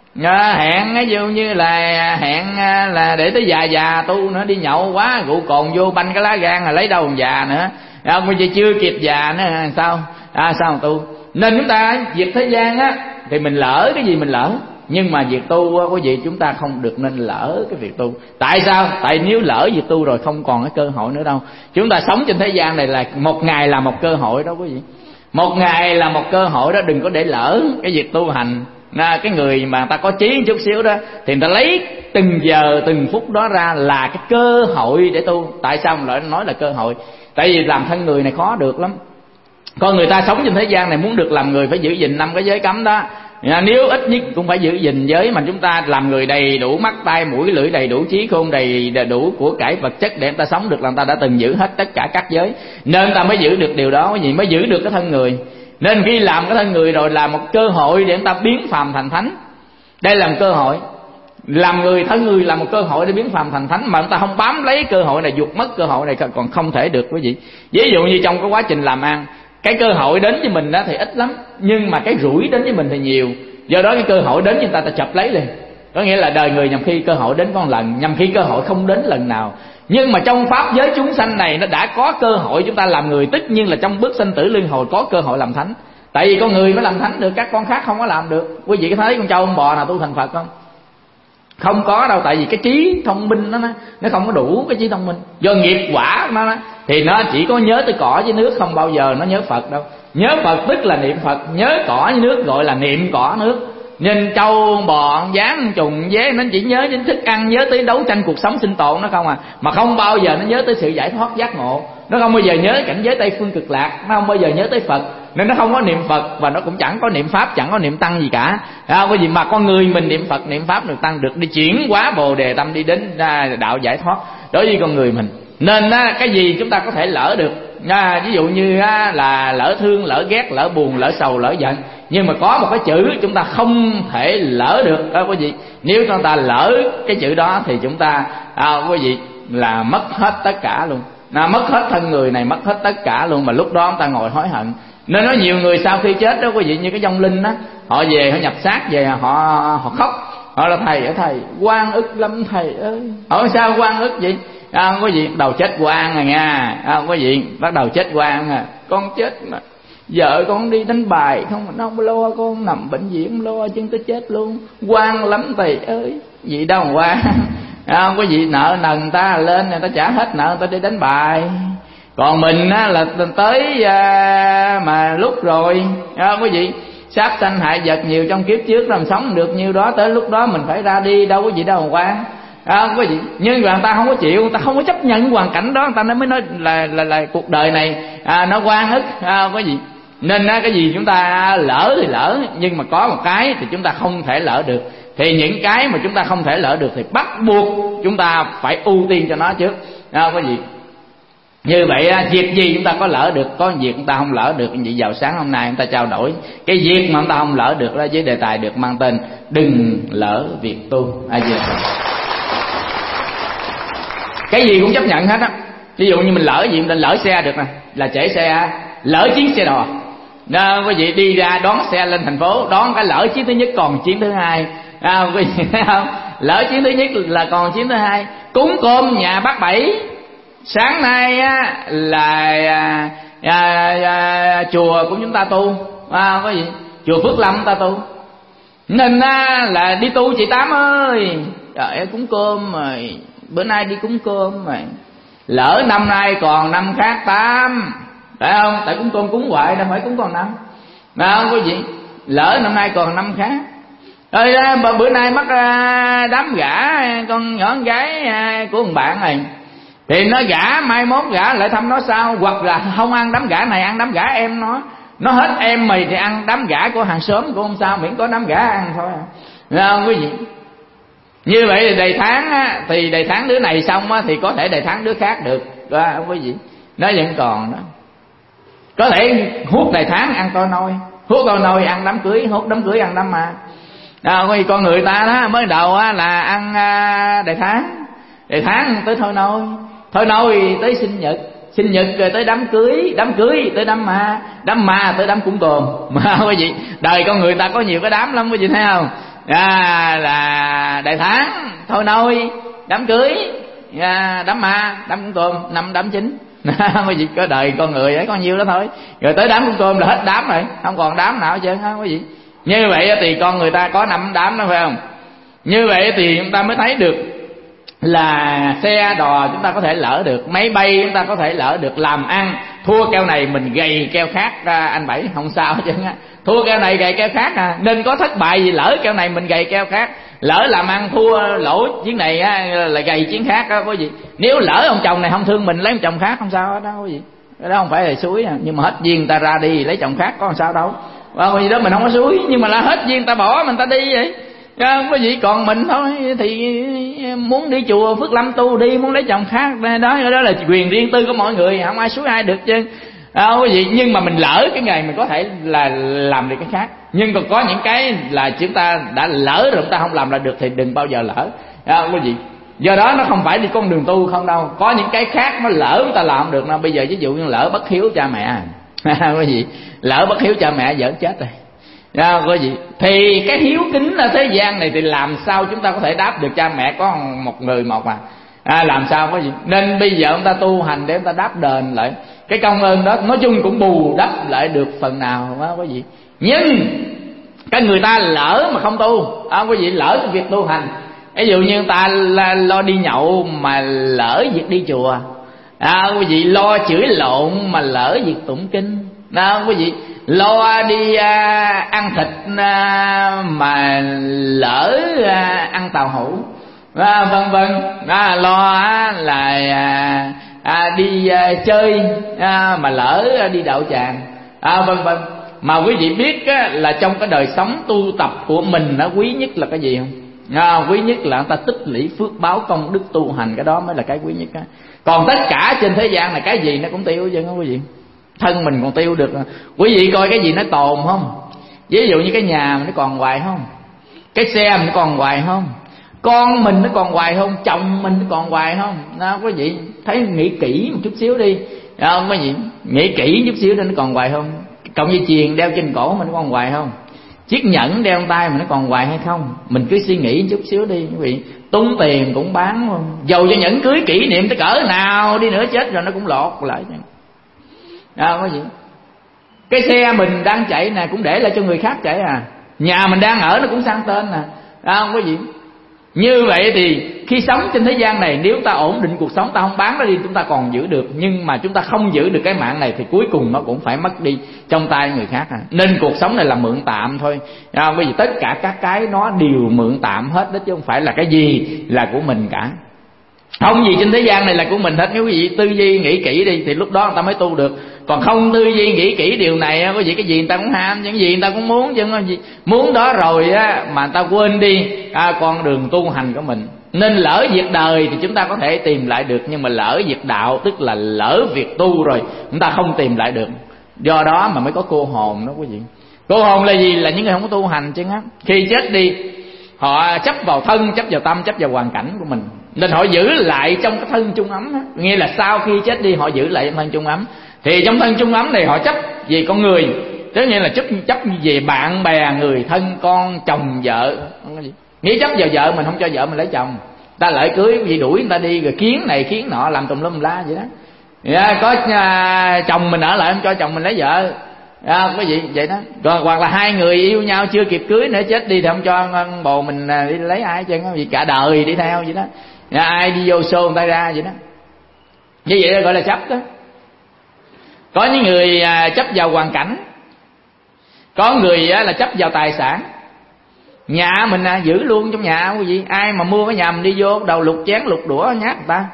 Speaker 2: Hẹn ví dụ như là hẹn là để tới già tu nữa, đi nhậu quá rượu cồn vô banh cái lá gan là lấy đâu còn già nữa. Bây giờ chưa kịp già nữa sao sao mà tu. Nên chúng ta việc thế gian á thì mình lỡ cái gì mình lỡ, nhưng mà việc tu á quý vị chúng ta không được nên lỡ cái việc tu. Tại sao? Tại nếu lỡ việc tu rồi không còn cái cơ hội nữa đâu. Chúng ta sống trên thế gian này là một ngày là một cơ hội đó quý vị, một ngày là một cơ hội đó, đừng có để lỡ cái việc tu hành. Cái người mà ta có trí chút xíu đó thì người ta lấy từng giờ từng phút đó ra là cái cơ hội để tu. Tại sao mình lại nói là cơ hội? Tại vì làm thân người này khó được lắm. Con người ta sống trên thế gian này muốn được làm người phải giữ gìn 5 cái giới cấm đó. Nếu ít nhất cũng phải giữ gìn giới mà chúng ta làm người đầy đủ mắt tai mũi lưỡi, đầy đủ trí khôn, đầy đủ của cải vật chất để người ta sống được, là người ta đã từng giữ hết tất cả các giới, nên ta mới giữ được điều đó, cái gì mới giữ được cái thân người. Nên khi làm cái thân người rồi là một cơ hội để người ta biến phàm thành thánh. Đây là một cơ hội. Làm người, thân người là một cơ hội để biến phàm thành thánh, mà người ta không bám lấy cơ hội này, vụt mất cơ hội này còn không thể được quý vị. Ví dụ như trong cái quá trình làm ăn, cái cơ hội đến với mình đó thì ít lắm, nhưng mà cái rủi đến với mình thì nhiều. Do đó cái cơ hội đến với người ta chập lấy liền. Có nghĩa là đời người nhằm khi cơ hội đến có một lần, nhằm khi cơ hội không đến lần nào. Nhưng mà trong pháp giới chúng sanh này nó đã có cơ hội chúng ta làm người, tất nhiên là trong bước sinh tử luân hồi có cơ hội làm thánh. Tại vì con người mới làm thánh được, các con khác không có làm được. Quý vị có thấy con trâu con bò nào tu thành Phật không? Không có đâu. Tại vì cái trí thông minh nó không có đủ cái trí thông minh. Do nghiệp quả nó thì nó chỉ có nhớ tới cỏ với nước, không bao giờ nó nhớ Phật đâu. Nhớ Phật tức là niệm Phật, nhớ cỏ với nước gọi là niệm cỏ nước. Nên trâu bò gián trùng dế nó chỉ nhớ đến thức ăn, nhớ tới đấu tranh cuộc sống sinh tồn nó không mà không bao giờ nó nhớ tới sự giải thoát giác ngộ. Nó không bao giờ nhớ cảnh giới Tây phương cực lạc, nó không bao giờ nhớ tới Phật, nên nó không có niệm Phật và nó cũng chẳng có niệm Pháp, chẳng có niệm Tăng gì cả. Bởi vì mà con người mình niệm Phật niệm Pháp được Tăng được đi chuyển hóa Bồ đề tâm đi đến đạo giải thoát đối với con người mình. Nên cái gì chúng ta có thể lỡ được, Ví dụ như là lỡ thương, lỡ ghét, lỡ buồn, lỡ sầu, lỡ giận, nhưng mà có một cái chữ chúng ta không thể lỡ được đó quý vị. Nếu chúng ta lỡ cái chữ đó thì chúng ta quý vị là mất hết tất cả luôn, mất hết thân người này, mất hết tất cả luôn, mà lúc đó chúng ta ngồi hối hận. Nên nói nhiều người sau khi chết đó quý vị, như cái vong linh đó, họ về, họ nhập xác về, họ khóc, họ là thầy oan ức lắm thầy ơi. Hỏi sao oan ức vậy? Quý vị, đầu chết oan rồi nha, quý vị, bắt đầu chết oan à. Con chết mà vợ con đi đánh bài không, nó không lo, con nằm bệnh viện lo chân tới chết luôn, oan lắm thầy ơi. Gì đâu mà oan. Quý vị, nợ nần người ta lên, người ta trả hết nợ, người ta đi đánh bài. Còn mình là tới mà lúc rồi quý vị, sát sanh hại vật nhiều trong kiếp trước làm sống được nhiêu đó, tới lúc đó mình phải ra đi, đâu có gì đâu mà quan. Quý vị, nhưng mà người ta không có chịu, người ta không có chấp nhận hoàn cảnh đó, người ta mới nói là cuộc đời này nó oan ức quý vị. Nên cái gì chúng ta lỡ thì lỡ, nhưng mà có một cái thì chúng ta không thể lỡ được. Thì những cái mà chúng ta không thể lỡ được thì bắt buộc chúng ta phải ưu tiên cho nó trước quý vị. Như vậy việc gì chúng ta có lỡ được, có việc chúng ta không lỡ được. Vậy vào sáng hôm nay chúng ta trao đổi cái việc mà chúng ta không lỡ được đó với đề tài được mang tên đừng lỡ việc tu. Cái gì cũng chấp nhận hết á. Ví dụ như mình lỡ gì, mình lỡ xe được nè, là trễ xe, lỡ chuyến xe đò. Quý vị đi ra đón xe lên thành phố, đón cái lỡ chuyến thứ nhất còn chuyến thứ hai. Quý vị thấy không? Lỡ chuyến thứ nhất là còn chuyến thứ hai. Cúng cơm nhà bác Bảy, sáng nay là chùa của chúng ta tu, có gì chùa Phước Lâm ta tu, nên là đi tu chị Tám ơi. Trời ơi, cúng cơm rồi, bữa nay đi cúng cơm rồi, lỡ năm nay còn năm khác Tám, phải không? Tại cúng cơm cúng hoài đâu phải cúng còn năm, phải không quý vị? Lỡ năm nay còn năm khác rồi, bữa nay mất đám gả con nhỏ con gái của một bạn này, thì nó gả, mai mốt gả lại thăm nó sao, hoặc là không ăn đám gả này, ăn đám gả em nó hết em mày thì ăn đám gả của hàng xóm cũng không sao, miễn có đám gả ăn thôi, thấy không quý vị? Như vậy thì đầy tháng thì đầy tháng đứa này xong thì có thể đầy tháng đứa khác được, quý vị, nó vẫn còn đó. Có thể hút đầy tháng ăn tôi nôi, hút tôi nôi ăn đám cưới, hút đám cưới ăn đám ma. Con người ta đó mới đầu là ăn đầy tháng tới thôi nôi tới sinh nhật rồi tới đám cưới tới đám ma tới đám cúng cơm. Mà quý vị, đời con người ta có nhiều cái đám lắm quý vị thấy không? Là đầy tháng, thôi nôi, đám cưới, đám ma, đám cúng cơm, 5 đám chính. Quý vị, có đời con người ấy có nhiêu đó thôi, rồi tới đám cúng cơm là hết đám rồi, không còn đám nào hết trơn á quý vị. Như vậy thì con người ta có 5 đám đó phải không? Như vậy thì chúng ta mới thấy được là xe đò chúng ta có thể lỡ được, máy bay chúng ta có thể lỡ được, làm ăn thua keo này mình gầy keo khác, anh Bảy không sao hết trơn á, thua keo này gầy keo khác nên có thất bại gì lỡ keo này mình gầy keo khác, lỡ làm ăn thua lỗ chuyến này là gầy chuyến khác đó quý vị. Nếu lỡ ông chồng này không thương mình lấy ông chồng khác không sao hết đó quý vị, cái đó không phải là suối nhưng mà hết duyên người ta ra đi lấy chồng khác có làm sao đâu. Vì đó mình không có suối, nhưng mà là hết duyên ta bỏ mình ta đi vậy. Quý vị, còn mình thôi thì muốn đi chùa Phước Lâm tu đi, muốn lấy chồng khác đó là quyền riêng tư của mọi người, không ai suối ai được chứ. Quý vị, nhưng mà mình lỡ cái ngày mình có thể là làm được cái khác, nhưng còn có những cái là chúng ta đã lỡ rồi chúng ta không làm lại được thì đừng bao giờ lỡ, quý vị. Do đó nó không phải đi con đường tu không đâu, có những cái khác nó lỡ chúng ta làm được. Bây giờ ví dụ như lỡ bất hiếu cha mẹ, quý vị, lỡ bất hiếu cha mẹ vợ chết rồi, quý vị, thì cái hiếu kính ở thế gian này thì làm sao chúng ta có thể đáp được? Cha mẹ có một người một làm sao quý vị? Nên bây giờ chúng ta tu hành để chúng ta đáp đền lại cái công ơn đó, nói chung cũng bù đắp lại được phần nào đó quý vị. Nhưng cái người ta lỡ mà không tu, quý vị, lỡ cái việc tu hành, ví dụ như người ta lo đi nhậu mà lỡ việc đi chùa, quý vị, lo chửi lộn mà lỡ việc tụng kinh, quý vị, lo đi ăn thịt mà lỡ ăn tàu hũ, vân vân, lo là đi chơi mà lỡ đi đậu tràng, vân vân. Mà quý vị biết là trong cái đời sống tu tập của mình quý nhất là cái gì không? Quý nhất là người ta tích lũy phước báo công đức tu hành, cái đó mới là cái quý nhất á. Còn tất cả trên thế gian này cái gì nó cũng tiêu chứ quý vị. Thân mình còn tiêu được. Quý vị coi cái gì nó tồn không? Ví dụ như cái nhà mình nó còn hoài không? Cái xe mình nó còn hoài không? Con mình nó còn hoài không? Chồng mình nó còn hoài không? Quý vị thấy, nghĩ kỹ một chút xíu đi. Quý vị nghĩ kỹ chút xíu đi, nó còn hoài không? Cộng dây chuyền đeo trên cổ mình nó còn hoài không? Chiếc nhẫn đeo tay mình nó còn hoài hay không? Mình cứ suy nghĩ chút xíu đi quý vị. Tốn tiền cũng bán không? Dầu cho nhẫn cưới kỷ niệm tới cỡ nào đi nữa, chết rồi nó cũng lọt lại. Quý vị, cái xe mình đang chạy nè cũng để lại cho người khác chạy à. Nhà mình đang ở nó cũng sang tên nè. Quý vị, như vậy thì khi sống trên thế gian này, nếu ta ổn định cuộc sống, ta không bán nó đi, chúng ta còn giữ được. Nhưng mà chúng ta không giữ được cái mạng này thì cuối cùng nó cũng phải mất đi trong tay người khác. Nên cuộc sống này là mượn tạm thôi. Bởi vì tất cả các cái nó đều mượn tạm hết đó, chứ không phải là cái gì là của mình cả. Không gì trên thế gian này là của mình hết. Nếu quý vị tư duy nghĩ kỹ đi thì lúc đó người ta mới tu được. Còn không tư duy nghĩ kỹ điều này, quý vị, cái gì người ta cũng ham, những gì người ta cũng muốn, chứ muốn đó rồi á mà người ta quên đi con đường tu hành của mình. Nên lỡ việc đời thì chúng ta có thể tìm lại được, nhưng mà lỡ việc đạo, tức là lỡ việc tu rồi, chúng ta không tìm lại được. Do đó mà mới có cô hồn đó quý vị. Cô hồn là gì? Là những người không có tu hành chứ á. Khi chết đi, họ chấp vào thân, chấp vào tâm, chấp vào hoàn cảnh của mình, nên họ giữ lại trong cái thân chung ấm đó. Nghĩa là sau khi chết đi họ giữ lại trong thân chung ấm. Thì trong thân chung ấm này họ chấp về con người, tức nghĩa là chấp về bạn bè, người thân, con, chồng, vợ. Nghĩ chấp vào vợ mình, không cho vợ mình lấy chồng, ta lại cưới vì đuổi người ta đi, rồi kiến này kiến nọ, làm tùm lum la vậy đó. Có chồng mình ở lại không cho chồng mình lấy vợ. Quý vị vậy đó. Rồi hoặc là hai người yêu nhau chưa kịp cưới nữa, chết đi thì không cho bồ mình đi lấy ai chứ, vì cả đời đi theo vậy đó. Ai đi vô xô người ta ra vậy đó. Như vậy gọi là chấp đó. Có những người chấp vào hoàn cảnh, có người là chấp vào tài sản. Nhà mình giữ luôn trong nhà quý vị. Ai mà mua cái nhà mình đi vô đầu lục chén lục đũa nhát người ta.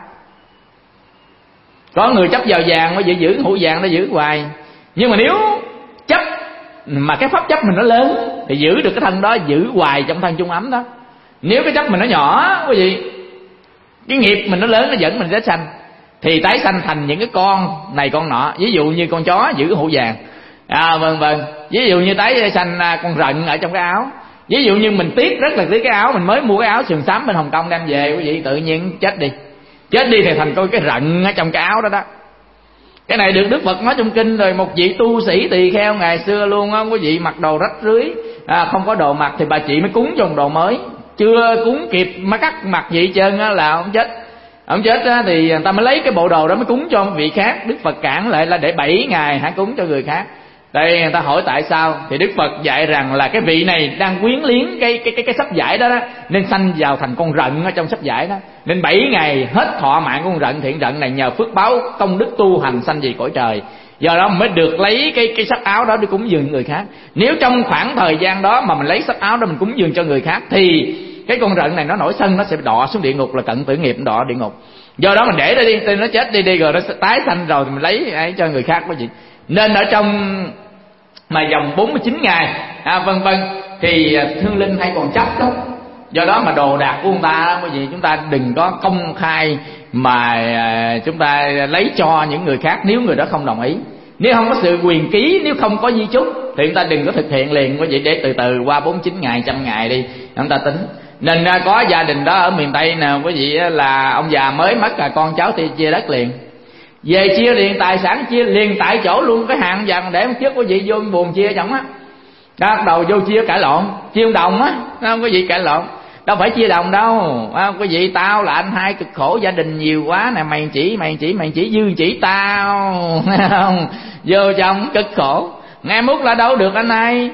Speaker 2: Có người chấp vào vàng, quý vị, giữ hũ vàng nó giữ hoài. Nhưng mà nếu chấp mà cái pháp chấp mình nó lớn thì giữ được cái thân đó, giữ hoài trong thân chung ấm đó. Nếu cái chấp mình nó nhỏ quý vị, cái nghiệp mình nó lớn, nó dẫn mình đến sanh, thì tái sanh thành những cái con này con nọ. Ví dụ như con chó giữ hũ vàng, vân. Ví dụ như tái sanh con rận ở trong cái áo. Ví dụ như mình tiếc, rất là tiếc cái áo, mình mới mua cái áo sườn xám bên Hồng Kông đem về quý vị, tự nhiên chết đi thì thành coi cái rận ở trong cái áo đó đó. Cái này được Đức Phật nói trong kinh rồi. Một vị tu sĩ tỳ kheo ngày xưa luôn á quý vị, mặc đồ rách rưới, không có đồ mặc, thì bà chị mới cúng cho một đồ mới, chưa cúng kịp mà cắt mặc vậy trơn á là ông chết. Ông chết á thì người ta mới lấy cái bộ đồ đó mới cúng cho một vị khác. Đức Phật cản lại là để 7 ngày hãy cúng cho người khác. Đây người ta hỏi tại sao, thì Đức Phật dạy rằng là cái vị này đang quyến liếng cái sắp vải đó, nên sanh vào thành con rận ở trong sắp vải đó, nên 7 ngày hết thọ mạng của con rận. Thiện rận này nhờ phước báo công đức tu hành sanh về cõi trời, do đó mới được lấy cái sắc áo đó đi cúng dường người khác. Nếu trong khoảng thời gian đó mà mình lấy sắc áo đó mình cúng dường cho người khác thì cái con rận này nó nổi sân, nó sẽ đọa xuống địa ngục, là cận tử nghiệp, đọa địa ngục. Do đó mình để đó đi, nó chết đi rồi nó sẽ tái sanh rồi thì mình lấy cho người khác quý vị. Nên ở trong mà vòng 49 ngày vân thì thương linh hay còn chấp đó. Do đó mà đồ đạc của người ta quý vị, chúng ta đừng có công khai mà chúng ta lấy cho những người khác nếu người đó không đồng ý. Nếu không có sự quyền ký, nếu không có di chúc thì chúng ta đừng có thực hiện liền quý vị, để từ từ qua 49 ngày, 100 ngày đi chúng ta tính. Nên có gia đình đó ở miền Tây nè quý vị, là ông già mới mất, là con cháu thì chia đất liền, về chia liền tài sản, chia liền tại chỗ luôn. Cái hàng vàng để một trước quý vị vô buồn chia chồng á, bắt đầu vô chia cãi lộn, chia đồng á, không quý vị, cãi lộn đâu phải chia đồng đâu. Quý vị, tao là anh hai cực khổ, gia đình nhiều quá nè, mày chỉ dương chỉ tao không, vô chồng cực khổ. Nghe mút là đâu được anh hai,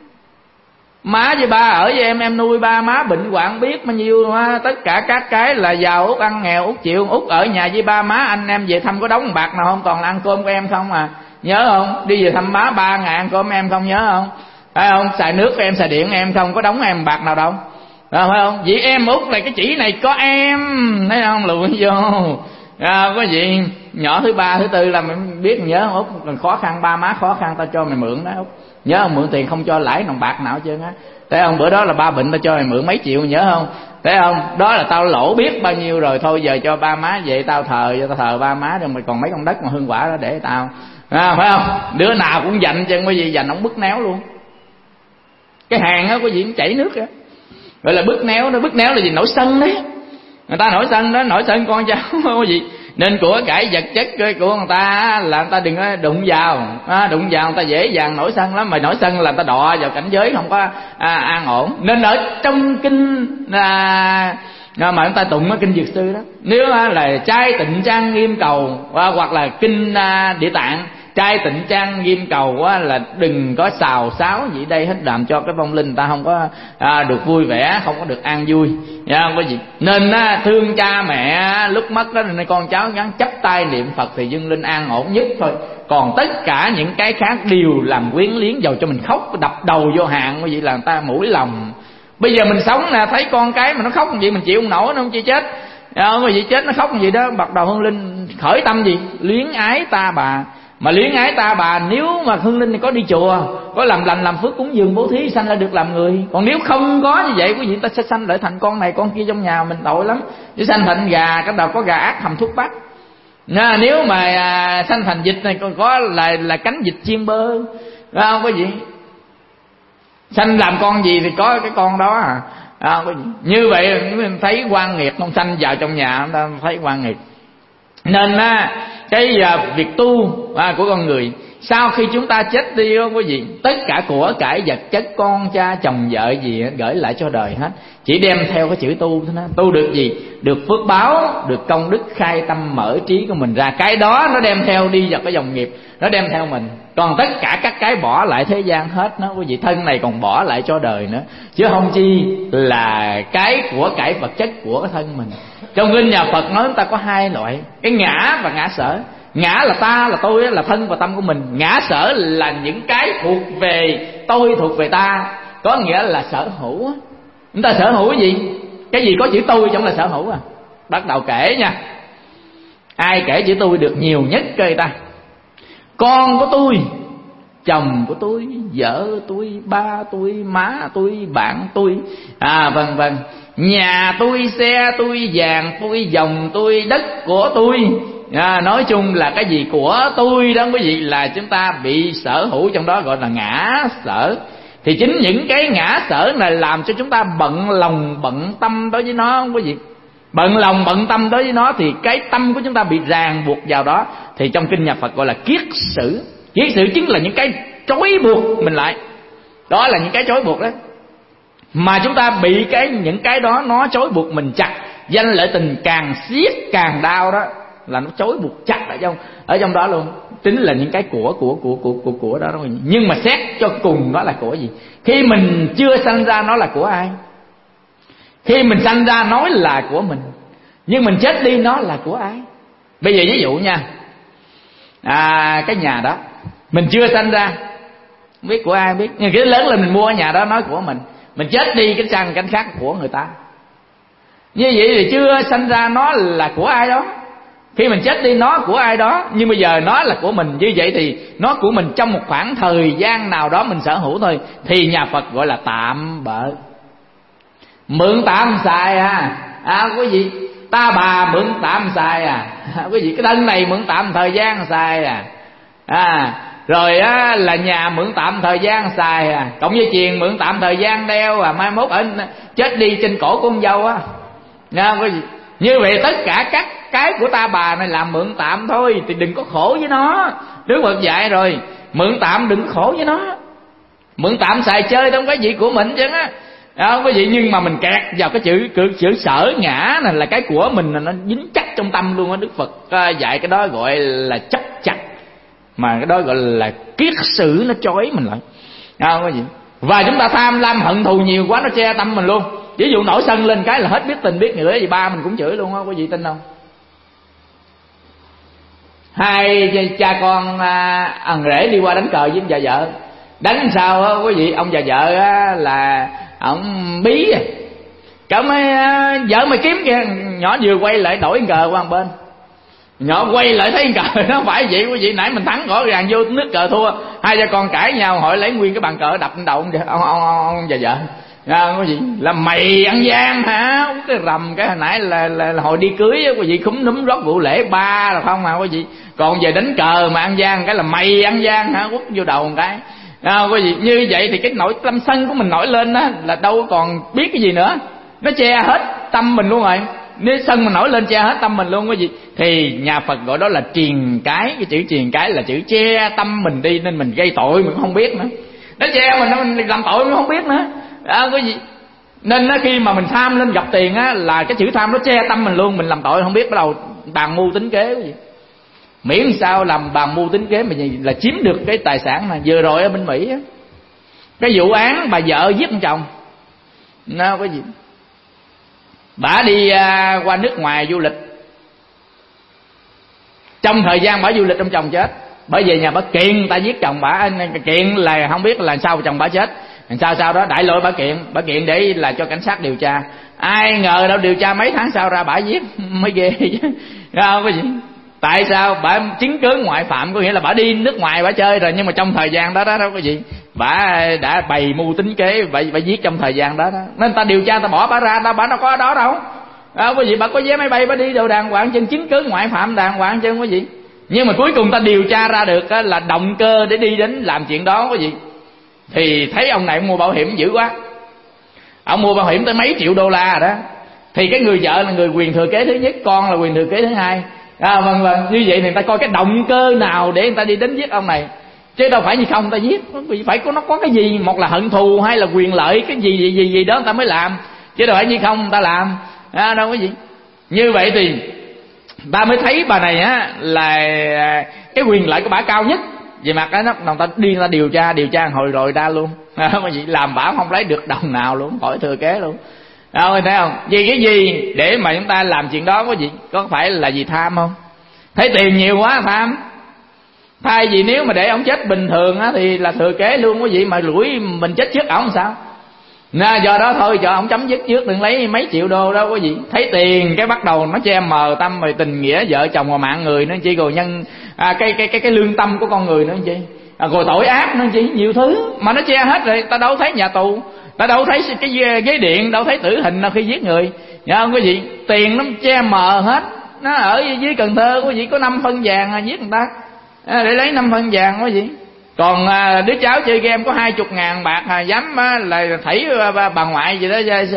Speaker 2: má với ba ở với em nuôi ba, má bệnh hoạn biết bao nhiêu, tất cả các cái là giàu út ăn, nghèo út chịu. Út ở nhà với ba má, anh em về thăm có đống bạc nào không, toàn là ăn cơm của em không à, nhớ không? Đi về thăm má 3 ngày ăn cơm em không, nhớ không? Phải không? Xài nước của em, xài điện em không, có đóng em bạc nào đâu, phải không? Vậy em út này cái chỉ này có em, thấy không, lùi vô. Có gì nhỏ thứ ba thứ tư là mình biết nhớ Út, còn khó khăn ba má khó khăn tao cho mày mượn đó Út, nhớ không? Mượn tiền không cho lãi đồng bạc nào hết trơn á. Thấy không? Bữa đó là ba bệnh tao cho mày mượn mấy triệu nhớ không? Thấy không? Đó là tao lỗ biết bao nhiêu rồi. Thôi giờ cho ba má vậy tao thờ ba má rồi, mày còn mấy con đất mà hương quả đó để tao, phải không? Đứa nào cũng dành chân, cái gì dành ông bứt néo luôn. Cái hàng đó có gì cũng chảy nước á, gọi là bứt néo đó. Bứt néo là gì? Nổi sân đấy. Người ta nổi sân đó, nổi sân con cháu có gì. Nên của cải vật chất của người ta là người ta đừng có đụng vào, đụng vào người ta dễ dàng nổi sân lắm. Mà nổi sân là người ta đọa vào cảnh giới không có an ổn. Nên ở trong kinh mà người ta tụng cái kinh Dược Sư đó, nếu là trai tịnh trang nghiêm cầu, hoặc là kinh Địa Tạng trai tịnh trang nghiêm cầu là đừng có xào xáo gì đây hết, làm cho cái vong linh người ta không có được vui vẻ, không có được an vui, không có gì. Nên thương cha mẹ lúc mất đó, nên con cháu gắng chắp tay niệm Phật thì dương linh an ổn nhất thôi. Còn tất cả những cái khác đều làm quyến liếng, dầu cho mình khóc đập đầu vô hạn như vậy là người ta mũi lòng. Bây giờ mình sống nè, thấy con cái mà nó khóc gì mình chịu không nổi, nó không chi chết, không có gì chết, nó khóc gì đó bắt đầu hương linh khởi tâm gì luyến ái ta bà. Mà luyến ái ta bà, nếu mà hương linh có đi chùa, có làm lành làm phước cúng dường bố thí, sanh ra được làm người. Còn nếu không có như vậy, quý vị ta sẽ sanh lại thành con này con kia trong nhà mình, tội lắm. Nếu sanh thành gà, cái đầu có gà ác hầm thuốc bắc. Nếu mà sanh thành vịt này còn có là cánh vịt chiên bơ, không có gì. Sanh làm con gì thì có cái con đó có gì. Như vậy mình thấy oan nghiệt, không sanh vào trong nhà chúng ta thấy oan nghiệt. Nên cái việc tu của con người sau khi chúng ta chết đi không có gì, tất cả của cải vật chất con cha chồng vợ gì gửi lại cho đời hết, chỉ đem theo cái chữ tu thôi. Tu được gì? Được phước báo, được công đức, khai tâm mở trí của mình ra, cái đó nó đem theo đi vào cái dòng nghiệp, nó đem theo mình. Còn tất cả các cái bỏ lại thế gian hết nó, quý vị, thân này còn bỏ lại cho đời nữa, chứ không chi là cái của cải vật chất của cái thân mình. Trong kinh nhà Phật nói chúng ta có hai loại, cái ngã và ngã sở. Ngã là ta, là tôi, là thân và tâm của mình. Ngã sở là những cái thuộc về tôi, thuộc về ta, có nghĩa là sở hữu. Chúng ta sở hữu cái gì? Cái gì có chữ tôi trong là sở hữu Bắt đầu kể nha. Ai kể chữ tôi được nhiều nhất coi ta? Con của tôi, chồng của tôi, vợ tôi, ba tôi, má tôi, bạn tôi, vân vân. Nhà tôi, xe tôi, vàng tôi, dòng tôi, đất của tôi. Nói chung là cái gì của tôi đó quý vị, là chúng ta bị sở hữu trong đó, gọi là ngã sở. Thì chính những cái ngã sở này làm cho chúng ta bận lòng bận tâm đối với nó quý vị. Bận lòng bận tâm đối với nó thì cái tâm của chúng ta bị ràng buộc vào đó. Thì trong kinh nhà Phật gọi là kiết sử. Kiết sử chính là những cái trói buộc mình lại. Đó là những cái trói buộc đó. Mà chúng ta bị những cái đó nó trói buộc mình chặt. Danh lợi tình càng siết càng đau đó, là nó trói buộc chặt ở trong đó luôn. Chính là những cái của đó. Nhưng mà xét cho cùng nó là của gì? Khi mình chưa sanh ra nó là của ai? Khi mình sanh ra nói là của mình, nhưng mình chết đi nó là của ai? Bây giờ ví dụ nha, cái nhà đó mình chưa sanh ra, không biết của ai không biết, nhưng cái lớn lên mình mua cái nhà đó nói của mình chết đi cái sang cánh khác của người ta. Như vậy thì chưa sanh ra nó là của ai đó. Khi mình chết đi nó của ai đó, nhưng bây giờ nó là của mình. Như vậy thì nó của mình trong một khoảng thời gian nào đó mình sở hữu thôi. Thì nhà Phật gọi là tạm bợ. Mượn tạm xài quý vị. Ta bà mượn tạm xài quý vị. Cái thân này mượn tạm thời gian xài rồi là nhà mượn tạm thời gian xài cộng với chuyền mượn tạm thời gian đeo mai mốt ở chết đi trên cổ con dâu quý vị. Như vậy tất cả các cái của ta bà này làm mượn tạm thôi, thì đừng có khổ với nó. Đức Phật dạy rồi, mượn tạm đừng khổ với nó. Mượn tạm xài chơi không cái gì của mình chứ quý vị. Nhưng mà mình kẹt vào cái chữ sở ngã này, là cái của mình, là nó dính chắc trong tâm luôn á. Đức Phật dạy cái đó gọi là chấp chặt, mà cái đó gọi là kiết sử, nó trói mình lại quý vị. Và chúng ta tham lam hận thù nhiều quá, nó che tâm mình luôn. Ví dụ nổi sân lên cái là hết biết tình biết nghĩa gì, ba mình cũng chửi luôn á, quý vị tin không? Hai cha con ăn rể đi qua đánh cờ với ông vợ. Đánh sao á quý vị, ông vợ là ông bí cỡ mấy vợ mày kiếm kìa, nhỏ vừa quay lại đổi cờ qua một bên. Nhỏ quay lại thấy cờ nó phải vậy quý vị, nãy mình thắng rõ ràng, vô nước cờ thua, hai cha con cãi nhau, hỏi lấy nguyên cái bàn cờ đập lên đầu ông và vợ. Quý vị là mày ăn gian hả? Uống cái rầm cái hồi nãy là hồi đi cưới quý vị, khúm núm rót rượu lễ ba rồi không mà quý vị, còn về đánh cờ mà ăn gian cái là mày ăn gian hả? Quất vô đầu một cái. Quý vị, như vậy thì cái nỗi tâm sân của mình nổi lên đó là đâu còn biết cái gì nữa, nó che hết tâm mình luôn rồi. Nếu sân mình nổi lên che hết tâm mình luôn quý vị, thì nhà Phật gọi đó là triền cái. Cái chữ triền cái là chữ che tâm mình đi, nên mình gây tội mình cũng không biết nữa. Nó che mình làm tội mình không biết nữa. Quý vị, nên khi mà mình tham lên gặp tiền á, là cái chữ tham nó che tâm mình luôn, mình làm tội không biết, bắt đầu bàn mưu tính kế quý vị. Miễn sao làm bàn mưu tính kế mình là chiếm được cái tài sản này. Vừa rồi ở bên Mỹ á, cái vụ án bà vợ giết ông chồng, nó có gì, bà đi qua nước ngoài du lịch, trong thời gian bà du lịch ông chồng chết, bởi vì nhà bà kiện người ta giết chồng bà, kiện là không biết là sao chồng bà chết, sau đó đại lỗi bà kiện để là cho cảnh sát điều tra. Ai ngờ đâu điều tra mấy tháng sau ra bà giết, mới ghê chứ. Không có gì. Tại sao? Bà chứng cứ ngoại phạm, có nghĩa là bà đi nước ngoài bà chơi rồi, nhưng mà trong thời gian đó đâu có gì, bà đã bày mưu tính kế, bà giết trong thời gian đó. Nên ta điều tra, ta bỏ bà ra, bà đâu có ở đó đâu. Có gì, bà có vé máy bay bà đi đâu đàng hoàng chân, chứng cứ ngoại phạm đàng hoàng chân có gì. Nhưng mà cuối cùng ta điều tra ra được là động cơ để đi đến làm chuyện đó có gì. Thì thấy ông này mua bảo hiểm dữ quá, ông mua bảo hiểm tới mấy triệu đô la rồi đó. Thì cái người vợ là người quyền thừa kế thứ nhất, con là quyền thừa kế thứ hai. Vâng, như vậy thì người ta coi cái động cơ nào để người ta đi đến giết ông này, chứ đâu phải như không người ta giết. Phải nó có cái gì, một là hận thù hay là quyền lợi, cái gì đó người ta mới làm, chứ đâu phải như không người ta làm. Đâu có gì. Như vậy thì ta mới thấy bà này á là cái quyền lợi của bà cao nhất. Về mặt đó người ta đi ra điều tra hồi rồi ra luôn. Không có gì, làm bả không lấy được đồng nào luôn, khỏi thừa kế luôn. Đâu thấy không? Vì cái gì để mà chúng ta làm chuyện đó, có gì có phải là gì tham không? Thấy tiền nhiều quá tham. Thay vì nếu mà để ông chết bình thường á thì là thừa kế luôn, có gì mà lủi mình chết trước ổng sao? Do đó thôi cho ông chấm dứt trước, đừng lấy mấy triệu đô đâu có gì. Thấy tiền cái bắt đầu nó che mờ tâm rồi tình nghĩa vợ chồng và mạng người nữa chi, rồi nhân cái lương tâm của con người nữa chi, rồi tội ác nữa chi, nhiều thứ mà nó che hết rồi. Ta đâu thấy nhà tù, ta đâu thấy cái ghế điện, đâu thấy tử hình đâu khi giết người, nhớ không có gì. Tiền nó che mờ hết. Nó ở dưới Cần Thơ có gì có 5 phân vàng giết người ta, để lấy 5 phân vàng có gì. Còn đứa cháu chơi game có 20.000 bạc dám là thảy bà ngoại gì đó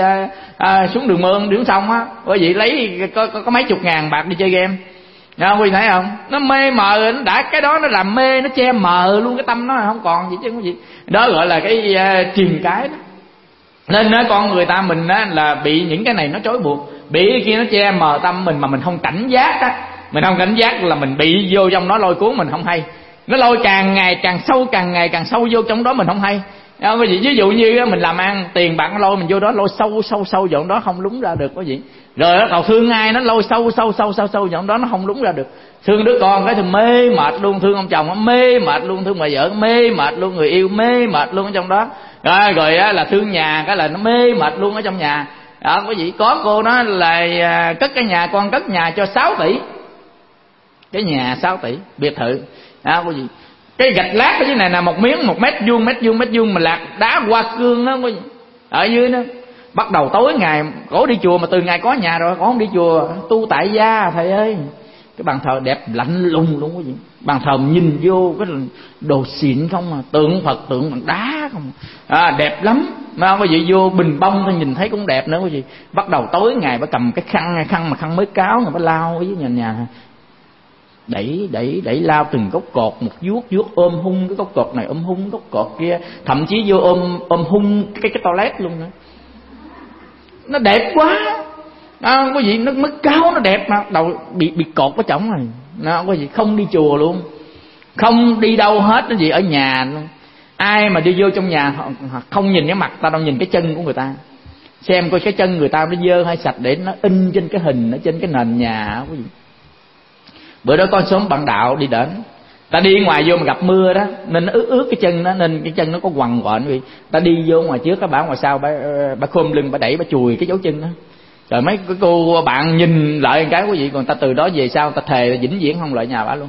Speaker 2: xuống đường mương đường sông á, có gì lấy có mấy chục ngàn bạc đi chơi game. Không quý thấy không? Nó mê mờ, nó đã cái đó nó làm mê, nó che mờ luôn cái tâm nó, không còn gì chứ không có gì. Đó gọi là cái triền cái đó. Nên con người ta mình là bị những cái này nó trói buộc, bị cái kia nó che mờ tâm mình mà mình không cảnh giác á. Mình không cảnh giác là mình bị vô trong nó lôi cuốn mình không hay. Nó lôi càng ngày càng sâu vô trong đó mình không hay. Ví dụ như mình làm ăn, tiền bạc nó lôi mình vô đó, lôi sâu vào đó không lúng ra được có gì. Rồi nó còn thương ai nó lôi sâu vào đó nó không lúng ra được. Thương đứa con cái thì mê mệt luôn, thương ông chồng mê mệt luôn, thương bà vợ mê mệt luôn, người yêu mê mệt luôn ở trong đó. Rồi là thương nhà cái là nó mê mệt luôn ở trong nhà. Đó có gì, có cô nó là cất cái nhà, con cất nhà cho 6 tỷ. Cái nhà 6 tỷ, biệt thự. Có gì, cái gạch lát ở dưới này là một miếng 1 mét vuông mà lạc đá hoa cương đó, có gì ở dưới đó. Bắt đầu tối ngày cổ đi chùa, mà từ ngày có nhà rồi cổ không đi chùa, tu tại gia thầy ơi. Cái bàn thờ đẹp lạnh lùng luôn, có gì bàn thờ nhìn vô cái đồ xịn không à, tượng Phật tượng bằng đá không đẹp lắm mà, có gì vô bình bông thôi nhìn thấy cũng đẹp nữa, có gì. Bắt đầu tối ngày bà cầm cái khăn mới cáo mà bà lao ở dưới nhà đẩy lao từng gốc cột một, vuốt ôm hung cái gốc cột này, ôm hung gốc cột kia, thậm chí vô ôm hung cái toilet luôn nữa. Nó đẹp quá, có gì nó mới cáo nó đẹp mà đầu bị cột có chổng rồi. Nó có gì không đi chùa luôn, không đi đâu hết, nó gì ở nhà luôn. Ai mà đi vô trong nhà không nhìn cái mặt ta đâu, nhìn cái chân của người ta, xem coi cái chân người ta nó dơ hay sạch để nó in trên cái hình ở trên cái nền nhà. Có gì bữa đó con xóm bạn đạo đi đến, ta đi ngoài vô mà gặp mưa đó nên nó ướt cái chân đó, nên cái chân nó có quằn quện. Vì ta đi vô ngoài trước, các bạn ngoài sau bà khom lưng bà đẩy bà chùi cái dấu chân đó, Rồi mấy cái cô bạn nhìn lại một cái quý vị, còn ta từ đó về sau ta thề là vĩnh viễn không lại nhà bả luôn.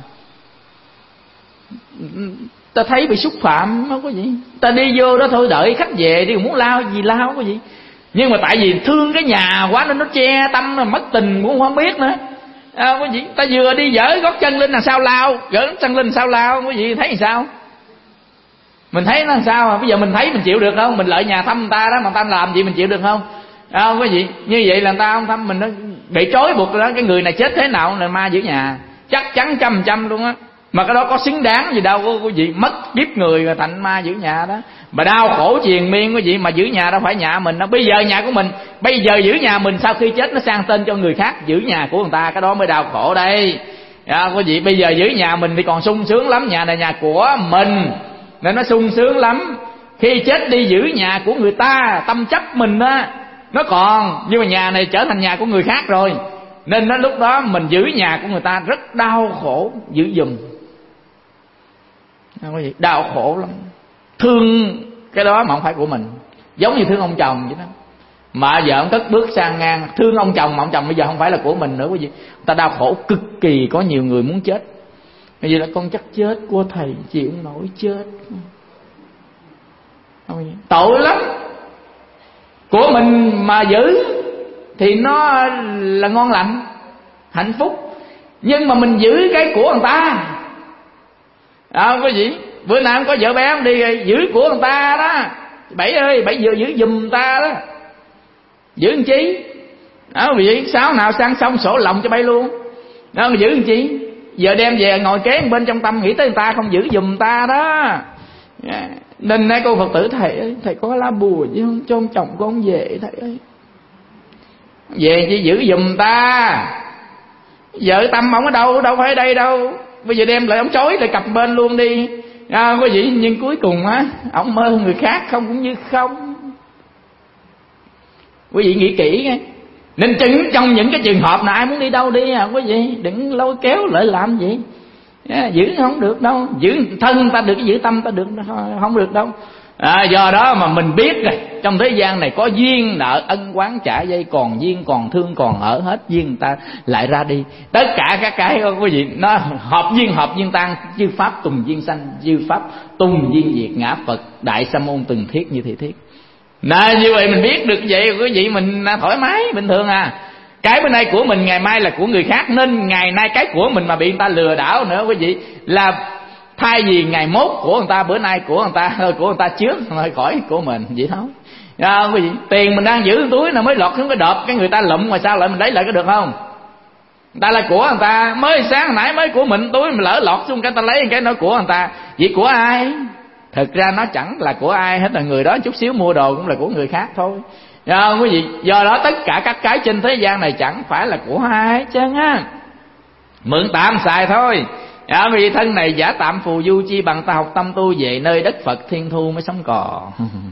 Speaker 2: Ta thấy bị xúc phạm không có gì, ta đi vô đó thôi, đợi khách về đi, muốn lao gì lao có gì. Nhưng mà tại vì thương cái nhà quá nên nó che tâm, nó mất tình cũng không biết nữa. Quý vị, ta vừa đi dở gót chân lên là sao lao, gỡ chân lên sao lao, quý vị thấy làm sao? Mình thấy nó làm sao? Bây giờ mình thấy mình chịu được không? Mình lợi nhà thăm người ta đó mà người ta làm gì mình chịu được không? Quý vị, như vậy là người ta không thăm mình, nó bị trói buộc đó. Cái người này chết thế nào là ma giữ nhà, chắc chắn 100% luôn á. Mà cái đó có xứng đáng gì đâu quý vị, mất kiếp người rồi thành ma giữ nhà đó. Mà đau khổ triền miên quý vị, mà giữ nhà đâu phải nhà mình đâu. Bây giờ nhà của mình, bây giờ giữ nhà mình, sau khi chết nó sang tên cho người khác giữ nhà của người ta, cái đó mới đau khổ đây. Quý vị, bây giờ giữ nhà mình thì còn sung sướng lắm, nhà này nhà của mình nên nó sung sướng lắm. Khi chết đi giữ nhà của người ta, tâm chấp mình á nó còn, nhưng mà nhà này trở thành nhà của người khác rồi, nên nó lúc đó mình giữ nhà của người ta rất đau khổ giữ giùm. Đau khổ lắm, thương cái đó mà không phải của mình, giống như thương ông chồng vậy đó. Mà vợ ông cất bước sang ngang thương ông chồng, mà ông chồng bây giờ không phải là của mình nữa quý vị. Người ta đau khổ cực kỳ, có nhiều người muốn chết. Bây giờ là con chắc chết của thầy chịu nổi chết, tội lắm. Của mình mà giữ thì nó là ngon lành, hạnh phúc. Nhưng mà mình giữ cái của người ta, quý vị, bữa nào có vợ bé đi giữ của người ta đó. Bảy ơi, bảy vừa giữ giùm người ta đó. Giữ làm chi? Quý vị, sáng nào sang xong sổ lòng cho bay luôn. Đó, giữ làm chi? Giờ đem về ngồi kế bên trong tâm nghĩ tới người ta, không giữ giùm người ta đó. Nên nay cô Phật tử, thầy ơi, thầy có lá bùa chứ không cho ông chồng con về thầy ơi. Về chỉ giữ giùm người ta. Vợ tâm ông ở đâu, đâu phải ở đây đâu. Bây giờ đem lại ông chối lại cặp bên luôn đi. Quý vị, nhưng cuối cùng á ông mơ người khác không cũng như không. Quý vị nghĩ kỹ nghe. Nên trong những cái trường hợp nào ai muốn đi đâu đi quý vị, đừng lôi kéo lại làm gì. Giữ không được đâu, giữ thân ta được, giữ tâm ta được không được đâu. Do đó mà mình biết rồi, trong thế gian này có duyên nợ ân oán trả dây, còn duyên còn thương còn ở, hết duyên người ta lại ra đi. Tất cả các cái quý vị, nó hợp duyên tan, chư pháp tùng duyên sanh, chư pháp tùng duyên diệt, ngã Phật đại sa môn từng thiết như thị thiết. Như vậy mình biết được vậy quý vị, mình thoải mái bình thường à. Cái bữa nay của mình ngày mai là của người khác, nên ngày nay cái của mình mà bị người ta lừa đảo nữa quý vị, là thay vì ngày mốt của người ta, bữa nay của người ta, của người ta trước thôi khỏi của mình vậy thôi. Quý vị, tiền mình đang giữ trong túi nó mới lọt xuống cái đợp, cái người ta lụm mà sao lại mình lấy lại có được không? Người ta là của người ta, mới sáng nãy mới của mình túi mình lỡ lọt xuống cái ta lấy cái nói của người ta, vậy của ai? Thực ra nó chẳng là của ai hết, là người đó chút xíu mua đồ cũng là của người khác thôi. Quý vị, do đó tất cả các cái trên thế gian này chẳng phải là của ai hết trơn á, mượn tạm xài thôi. Vì thân này giả tạm phù du, chi bằng ta học tâm tu về nơi đất Phật thiên thu mới sống còn.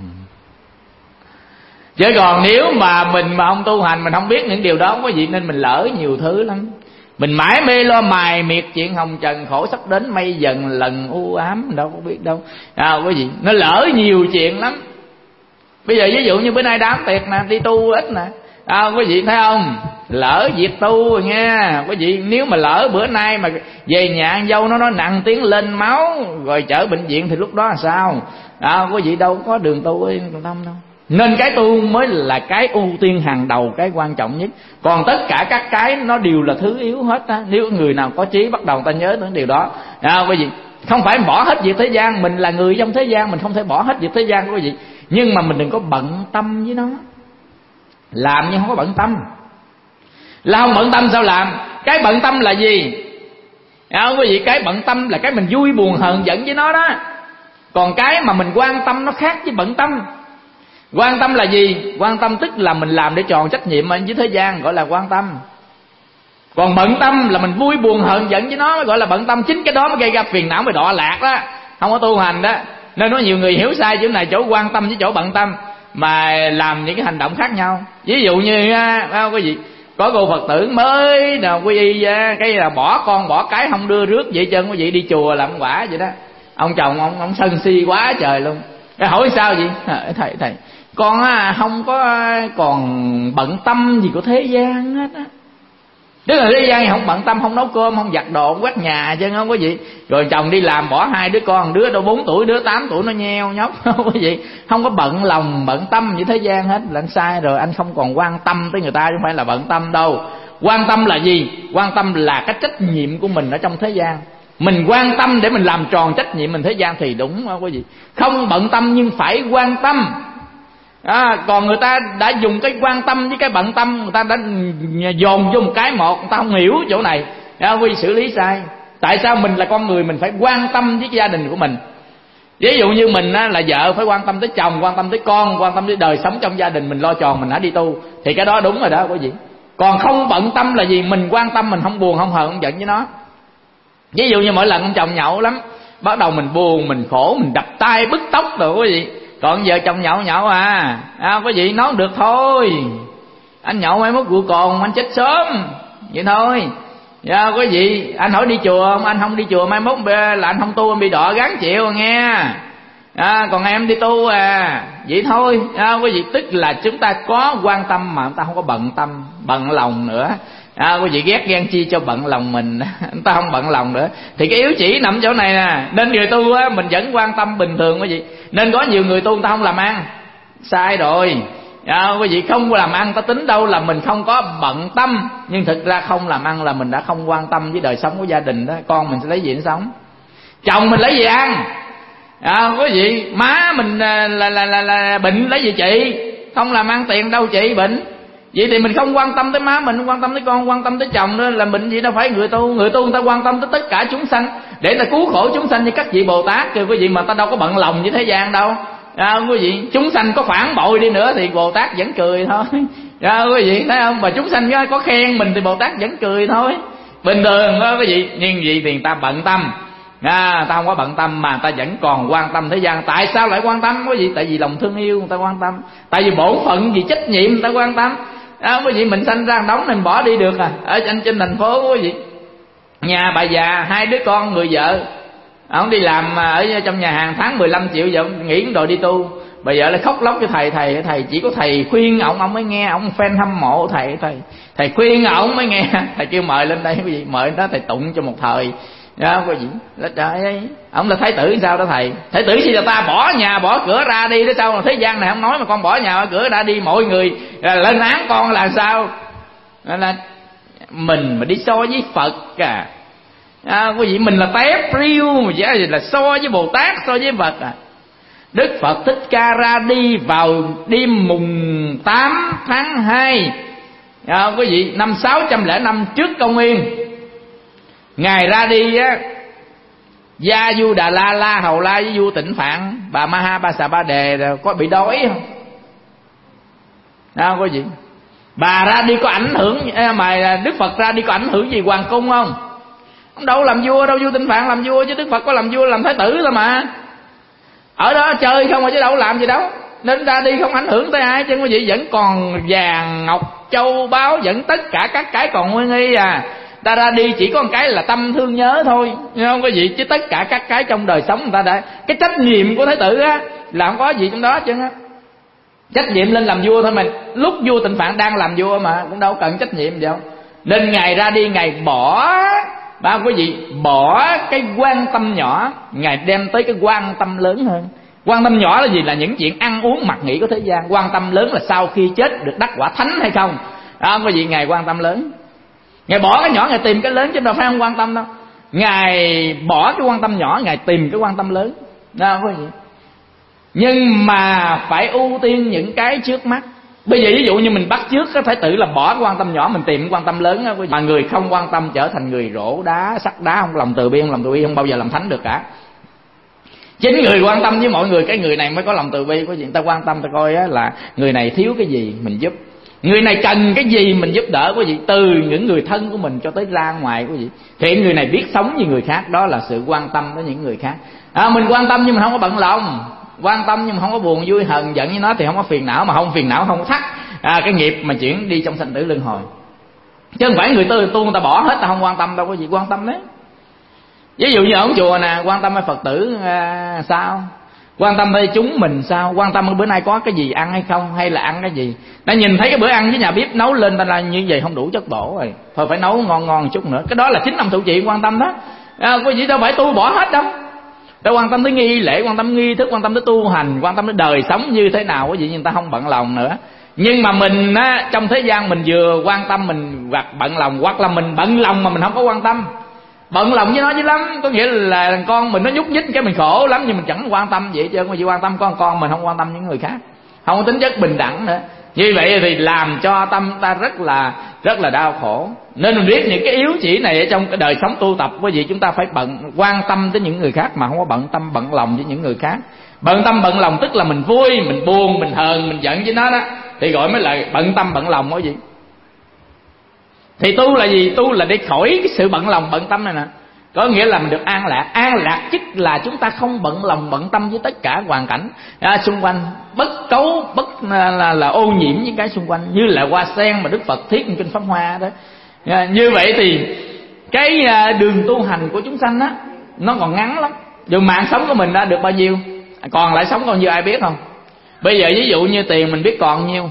Speaker 2: Chứ còn nếu mà mình mà không tu hành, mình không biết những điều đó quý vị, nên mình lỡ nhiều thứ lắm. Mình mãi mê lo mài miệt chuyện hồng trần, khổ sắp đến mây dần lần u ám, đâu có biết đâu. Quý vị, nó lỡ nhiều chuyện lắm. Bây giờ ví dụ như bữa nay đám tiệc nè, đi tu ít nè, quý vị thấy không, lỡ việc tu rồi nha quý vị. Nếu mà lỡ bữa nay mà về nhà ăn dâu nó nặng tiếng lên máu rồi chở bệnh viện thì lúc đó là sao? Quý vị đâu có đường tu yên tâm đâu. Nên cái tu mới là cái ưu tiên hàng đầu, cái quan trọng nhất. Còn tất cả các cái nó đều là thứ yếu hết á. Nếu người nào có trí bắt đầu ta nhớ đến điều đó. Quý vị, không phải bỏ hết việc thế gian, mình là người trong thế gian, mình không thể bỏ hết việc thế gian quý vị. Nhưng mà mình đừng có bận tâm với nó. Làm nhưng không có bận tâm. Là không bận tâm sao làm? Cái bận tâm là gì? Quý vị, cái bận tâm là cái mình vui buồn hờn giận với nó đó. Còn cái mà mình quan tâm nó khác với bận tâm. Quan tâm là gì? Quan tâm tức là mình làm để tròn trách nhiệm ở dưới thế gian, gọi là quan tâm. Còn bận tâm là mình vui buồn hờn giận với nó, gọi là bận tâm. Chính cái đó mới gây ra phiền não, mới đọa lạc đó, không có tu hành đó. Nên có nhiều người hiểu sai chỗ này, chỗ quan tâm với chỗ bận tâm, mà làm những cái hành động khác nhau. Ví dụ như quý vị, có cô Phật tử mới nào quy y, cái là bỏ con bỏ cái không đưa rước vậy chân, quý vị đi chùa làm quả vậy đó. Ông chồng ông sân si quá trời luôn. Cái hỏi sao vậy? Thầy con không có còn bận tâm gì của thế gian hết á. Tức là thế gian không bận tâm, không nấu cơm, không giặt đồ, không quét nhà chứ không có gì. Rồi chồng đi làm bỏ 2 đứa con, đứa đâu 4 tuổi, đứa 8 tuổi nó nheo nhóc, không có gì. Không có bận lòng, bận tâm với thế gian hết là anh sai rồi. Anh không còn quan tâm tới người ta chứ không phải là bận tâm đâu. Quan tâm là gì? Quan tâm là cái trách nhiệm của mình ở trong thế gian. Mình quan tâm để mình làm tròn trách nhiệm mình thế gian thì đúng không có gì. Không bận tâm nhưng phải quan tâm. Còn người ta đã dùng cái quan tâm với cái bận tâm, người ta đã dồn vô một cái một, người ta không hiểu chỗ này, vì xử lý sai. Tại sao mình là con người mình phải quan tâm với gia đình của mình? Ví dụ như mình là vợ phải quan tâm tới chồng, quan tâm tới con, quan tâm tới đời sống trong gia đình, mình lo tròn mình đã đi tu thì cái đó đúng rồi đó quý vị. Còn không bận tâm là gì? Mình quan tâm mình không buồn, không hờn, không giận với nó. Ví dụ như mỗi lần ông chồng nhậu lắm, bắt đầu mình buồn, mình khổ, mình đập tay bứt tóc rồi quý vị. Còn giờ chồng nhậu quý vị nói được thôi, anh nhậu mai mốt rượu cồn anh chết sớm vậy thôi. Quý vị, anh hỏi đi chùa không? Anh không đi chùa mai mốt là anh không tu, anh bị đọa gán chịu nghe. Còn em đi tu vậy thôi. Quý vị, tức là chúng ta có quan tâm mà chúng ta không có bận tâm, bận lòng nữa. Quý vị ghét ghen chi cho bận lòng mình, chúng ta không bận lòng nữa. Thì cái yếu chỉ nằm chỗ này nè. Nên người tu mình vẫn quan tâm bình thường quý vị. Nên có nhiều người tu người ta không làm ăn, sai rồi. Quý vị, không làm ăn ta tính đâu là mình không có bận tâm. Nhưng thực ra không làm ăn là mình đã không quan tâm với đời sống của gia đình đó. Con mình sẽ lấy gì để sống, chồng mình lấy gì ăn, quý vị, má mình là bệnh lấy gì trị. Không làm ăn tiền đâu trị bệnh. Vậy thì mình không quan tâm tới má mình, không quan tâm tới con, không quan tâm tới chồng nữa là bệnh gì đâu phải người tu. Người tu người ta quan tâm tới tất cả chúng sanh để ta cứu khổ chúng sanh như các vị Bồ Tát kìa quý vị, mà ta đâu có bận lòng với thế gian đâu. Quý vị, chúng sanh có phản bội đi nữa thì Bồ Tát vẫn cười thôi. Quý vị thấy không? Mà chúng sanh có khen mình thì Bồ Tát vẫn cười thôi, bình thường đó quý vị. Nhưng gì thì người ta bận tâm, ta không có bận tâm mà ta vẫn còn quan tâm thế gian. Tại sao lại quan tâm quý vị? Tại vì lòng thương yêu người ta quan tâm, tại vì bổn phận vì trách nhiệm người ta quan tâm. Quý vị, mình sanh ra đóng mình bỏ đi được ở trên thành phố quý vị, nhà bà già 2 đứa con, người vợ ông đi làm ở trong nhà hàng tháng 15 triệu, giờ nghỉ rồi đi tu. Bà vợ lại khóc lóc cho thầy chỉ có thầy khuyên ông mới nghe, ông fan hâm mộ thầy khuyên ông mới nghe. Thầy kêu mời lên đây quý vị, mời đó thầy tụng cho một thời. Quý vị, trời ơi, ông là thái tử sao đó thầy? Thái tử gì là ta bỏ nhà bỏ cửa ra đi đó sao? Mà thế gian này không nói mà con bỏ nhà bỏ cửa ra đi, mọi người lên án con là sao? Là mình mà đi so với Phật quý vị, mình là tép riêu mà là so với Bồ Tát, so với Phật Đức Phật Thích Ca ra đi vào đêm mùng 8 tháng 2 quý vị, năm 605 trước Công nguyên. Ngài ra đi Gia Du Đà La, La Hầu La với vua Tịnh Phạn, bà Ma Ha Ba Xà Ba Đề có bị đói không? Quý vị, bà ra đi có ảnh hưởng mà Đức Phật ra đi có ảnh hưởng gì hoàng cung không? Ông đâu làm vua đâu, vua Tịnh Phạn làm vua chứ Đức Phật có làm vua làm thái tử thôi mà. Ở đó chơi không chứ đâu làm gì đâu. Nên ra đi không ảnh hưởng tới ai chứ quý vị, vẫn còn vàng ngọc châu báu, vẫn tất cả các cái còn nguyên nghi Ta ra đi chỉ có một cái là tâm thương nhớ thôi, không có gì. Chứ tất cả các cái trong đời sống người ta đã, cái trách nhiệm của thái tử là không có gì trong đó chứ trách nhiệm lên làm vua thôi. Mình lúc vua Tịnh Phạn đang làm vua mà cũng đâu cần trách nhiệm gì đâu. Nên Ngài ra đi, Ngài bỏ quý vị, bỏ cái quan tâm nhỏ, Ngài đem tới cái quan tâm lớn hơn. Quan tâm nhỏ là gì? Là những chuyện ăn uống mặc nghĩ của thế gian. Quan tâm lớn là sau khi chết được đắc quả thánh hay không. Quý vị, Ngài quan tâm lớn. Ngài bỏ cái nhỏ, Ngài tìm cái lớn chứ đâu phải không quan tâm đâu. Ngài bỏ cái quan tâm nhỏ, Ngài tìm cái quan tâm lớn. Quý vị, nhưng mà phải ưu tiên những cái trước mắt. Bây giờ ví dụ như mình bắt chước cái thái tử là bỏ cái quan tâm nhỏ, mình tìm cái quan tâm lớn đó. Mà người không quan tâm trở thành người rổ đá, sắt đá, không lòng từ bi, không bao giờ làm thánh được cả. Chính người quan tâm với mọi người, cái người này mới có lòng từ bi. Có gì người ta quan tâm, ta coi là người này thiếu cái gì mình giúp, người này cần cái gì mình giúp đỡ. Quý vị, từ những người thân của mình cho tới ra ngoài, quý vị, thì người này biết sống như người khác, đó là sự quan tâm với những người khác. Mình quan tâm nhưng mà không có bận lòng, quan tâm nhưng mà không có buồn vui hờn giận với nó thì không có phiền não. Mà không phiền não không có thắt cái nghiệp mà chuyển đi trong sanh tử luân hồi. Chứ không phải người tu người ta bỏ hết, ta không quan tâm đâu có gì quan tâm đấy. Ví dụ như ở chùa nè, quan tâm với Phật tử sao? Quan tâm tới chúng mình sao? Quan tâm bữa nay có cái gì ăn hay không, hay là ăn cái gì? Đã nhìn thấy cái bữa ăn với nhà bếp nấu lên ta là như vậy không đủ chất bổ rồi, thôi phải nấu ngon ngon chút nữa. Cái đó là chính ông trụ trì quan tâm đó. Có gì đâu phải tu bỏ hết đâu. Ta quan tâm tới nghi lễ, quan tâm nghi thức, quan tâm tới tu hành, quan tâm tới đời sống như thế nào, cái gì người ta không bận lòng nữa. Nhưng mà mình á, trong thế gian mình vừa quan tâm mình hoặc bận lòng, hoặc là mình bận lòng mà mình không có quan tâm. Bận lòng với nó dữ lắm, có nghĩa là con mình nó nhúc nhích cái mình khổ lắm, nhưng mình chẳng quan tâm vậy chứ, mà chỉ quan tâm con mình, không quan tâm những người khác, không có tính chất bình đẳng nữa. Như vậy thì làm cho tâm ta rất là đau khổ. Nên mình biết những cái yếu chỉ này ở trong cái đời sống tu tập, quý vị, chúng ta phải quan tâm tới những người khác mà không có bận tâm bận lòng với những người khác. Bận tâm bận lòng tức là mình vui, mình buồn, mình hờn, mình giận với nó đó, thì gọi mới là bận tâm bận lòng đó gì. Thì tu là gì? Tu là để khỏi cái sự bận lòng bận tâm này nè. Có nghĩa là mình được an lạc. An lạc tức là chúng ta không bận lòng bận tâm với tất cả hoàn cảnh xung quanh, bất cấu, bất là ô nhiễm những cái xung quanh, như là hoa sen mà Đức Phật thuyết trên Pháp Hoa đó. Như vậy thì cái đường tu hành của chúng sanh á, nó còn ngắn lắm. Dù mạng sống của mình đã được bao nhiêu, còn lại sống còn nhiêu ai biết không? Bây giờ ví dụ như tiền mình biết còn nhiêu,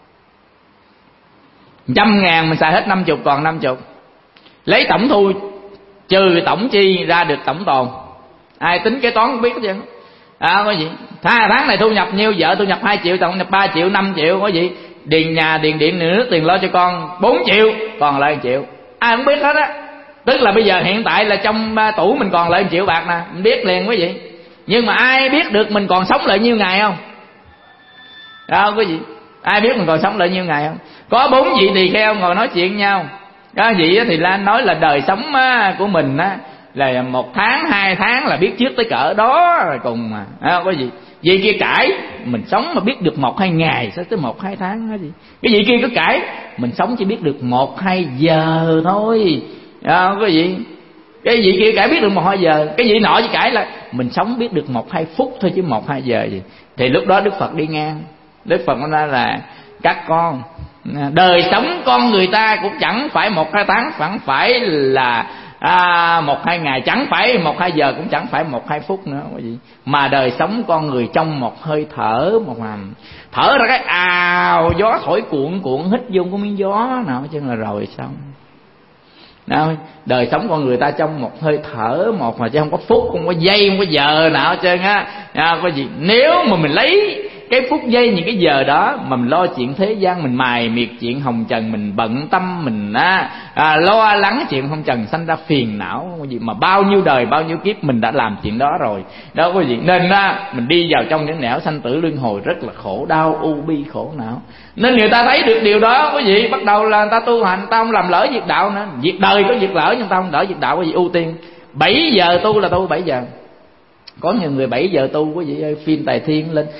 Speaker 2: 100.000 mình xài hết 50, còn 50. Lấy tổng thu trừ tổng chi ra được tổng tồn. Ai tính kế toán không biết chứ. Có gì? Tháng này thu nhập nhiêu, vợ thu nhập 2 triệu, tổng nhập 3 triệu, 5 triệu, có gì? Điền nhà, điền điện, điền nước, tiền lo cho con 4 triệu, còn lại 1 triệu. Ai không biết hết á. Tức là bây giờ hiện tại là trong tủ mình còn lại 1 triệu bạc nè, mình biết liền quý vị. Nhưng mà ai biết được mình còn sống lại nhiêu ngày không? Đâu có gì? Ai biết mình còn sống lại nhiêu ngày không? Có 4 vị tỳ kheo ngồi nói chuyện nhau. Cái gì thì Lan nói là đời sống của mình á là 1 tháng 2 tháng là biết trước tới cỡ đó rồi cùng mà. Có gì? Vị kia cãi, mình sống mà biết được 1-2 ngày sao tới 1-2 tháng cái gì? Cái vị kia cứ cãi, mình sống chỉ biết được 1-2 giờ thôi. Có gì? Cái vị kia cãi biết được 1-2 giờ, cái vị nọ chỉ cãi là mình sống biết được 1-2 phút thôi chứ 1-2 giờ gì. Thì lúc đó Đức Phật đi ngang. Đức Phật nói là các con, đời sống con người ta cũng chẳng phải 1-2 tháng, chẳng phải là 1-2 ngày, chẳng phải 1-2 giờ, cũng chẳng phải 1-2 phút nữa, mà đời sống con người trong một hơi thở, một hành thở ra cái ào gió thổi cuộn hít vô có miếng gió nào chứ là rồi xong. Nào, đời sống con người ta trong một hơi thở một mà, chứ không có phút, không có giây, không có giờ nào hết trơn á. Có gì? Nếu mà mình lấy cái phút giây, những cái giờ đó mà mình lo chuyện thế gian, mình mài miệt chuyện hồng trần, mình bận tâm, mình lo lắng chuyện hồng trần, sanh ra phiền não gì mà bao nhiêu đời bao nhiêu kiếp mình đã làm chuyện đó rồi đó quý vị. Nên mình đi vào trong những nẻo sanh tử luân hồi rất là khổ đau, u bi khổ não. Nên người ta thấy được điều đó quý vị, bắt đầu là người ta tu hành, ta không làm lỡ việc đạo nữa. Việc đời có việc lỡ nhưng ta không lỡ việc đạo, quý vị ưu tiên 7 giờ tu là tu 7 giờ. Có nhiều người 7 giờ tu quý vị ơi, phim Tài Thiên lên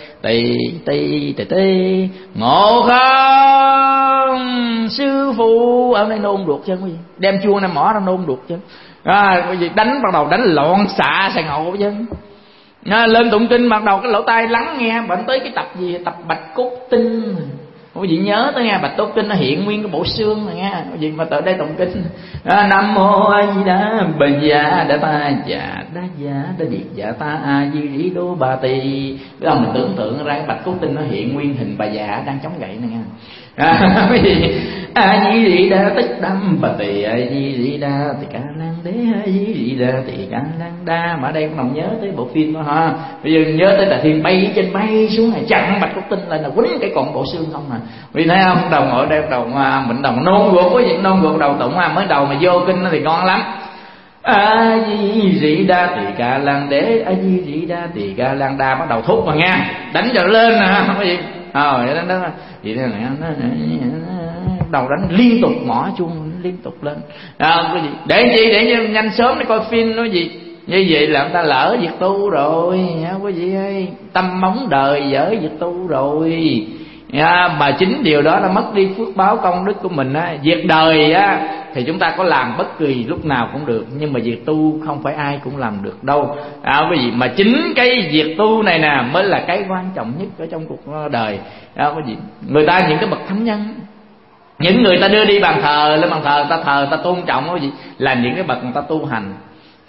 Speaker 2: tì ngộ không sư phụ ở đây nôn ruột chứ quý vị, đem chuông đem mỏ ra nôn ruột chứ. Quý vị bắt đầu đánh loạn xạ sàn ngộ chứ. Lên tụng kinh bắt đầu cái lỗ tai lắng nghe, bệnh tới cái tập gì, tập Bạch Cốt Tinh. Quý vị nhớ tới nghe, Bạch Cốt Kinh nó hiện nguyên cái bộ xương này nghe. Quý vị mà tới đây tụng kinh Nam Mô A Di Đà Bà Già Đa Ta Già Đa Già Đa Diệt Dạ Ta A Di Ri Đô Bà Tỳ. Biết không, mình tưởng tượng ra cái Bạch Cốt Tinh nó hiện nguyên hình bà già đang chống gậy này nghe. Cái gì A Di Ri Đa Tích Đâm Bà Tỳ A Di Ri Đa Tỳ Ca Lan Đế A Di Ri Đa Tỳ Ca Lan Đa. Mà ở đây cũng đồng nhớ tới bộ phim đó ha. Bây giờ nhớ tới Tài Thiên bay trên bay xuống này chặn Bạch Cốt Tinh lên là quýnh cái còn bộ xương không à. Vì thấy không, đầu ngồi đây đầu mình đầu nôn ruột có gì, nôn ruột đầu tụng mới đầu mà vô kinh thì ngon lắm. A Di Ri Đa Tỳ Ca Lan Đế A Di Ri Đa Tỳ Ca Lan Đa, bắt đầu thúc mà nghe, đánh cho lên nè, không có gì. Đánh đó vậy này đầu đánh liên tục, mỏ chuông liên tục lên. Cái gì để chi, để nhanh sớm để coi phim nói gì. Như vậy là người ta lỡ việc tu rồi quý vị ơi, tâm móng đời dở việc tu rồi. Mà chính điều đó đã mất đi phước báo công đức của mình á. Việc đời á thì chúng ta có làm bất kỳ lúc nào cũng được, nhưng mà việc tu không phải ai cũng làm được đâu. Quý vị, mà chính cái việc tu này nè mới là cái quan trọng nhất ở trong cuộc đời. Quý vị, người ta những cái bậc thánh nhân, những người ta đưa đi bàn thờ, lên bàn thờ ta thờ, ta tôn trọng quý vị, là những cái bậc người ta tu hành.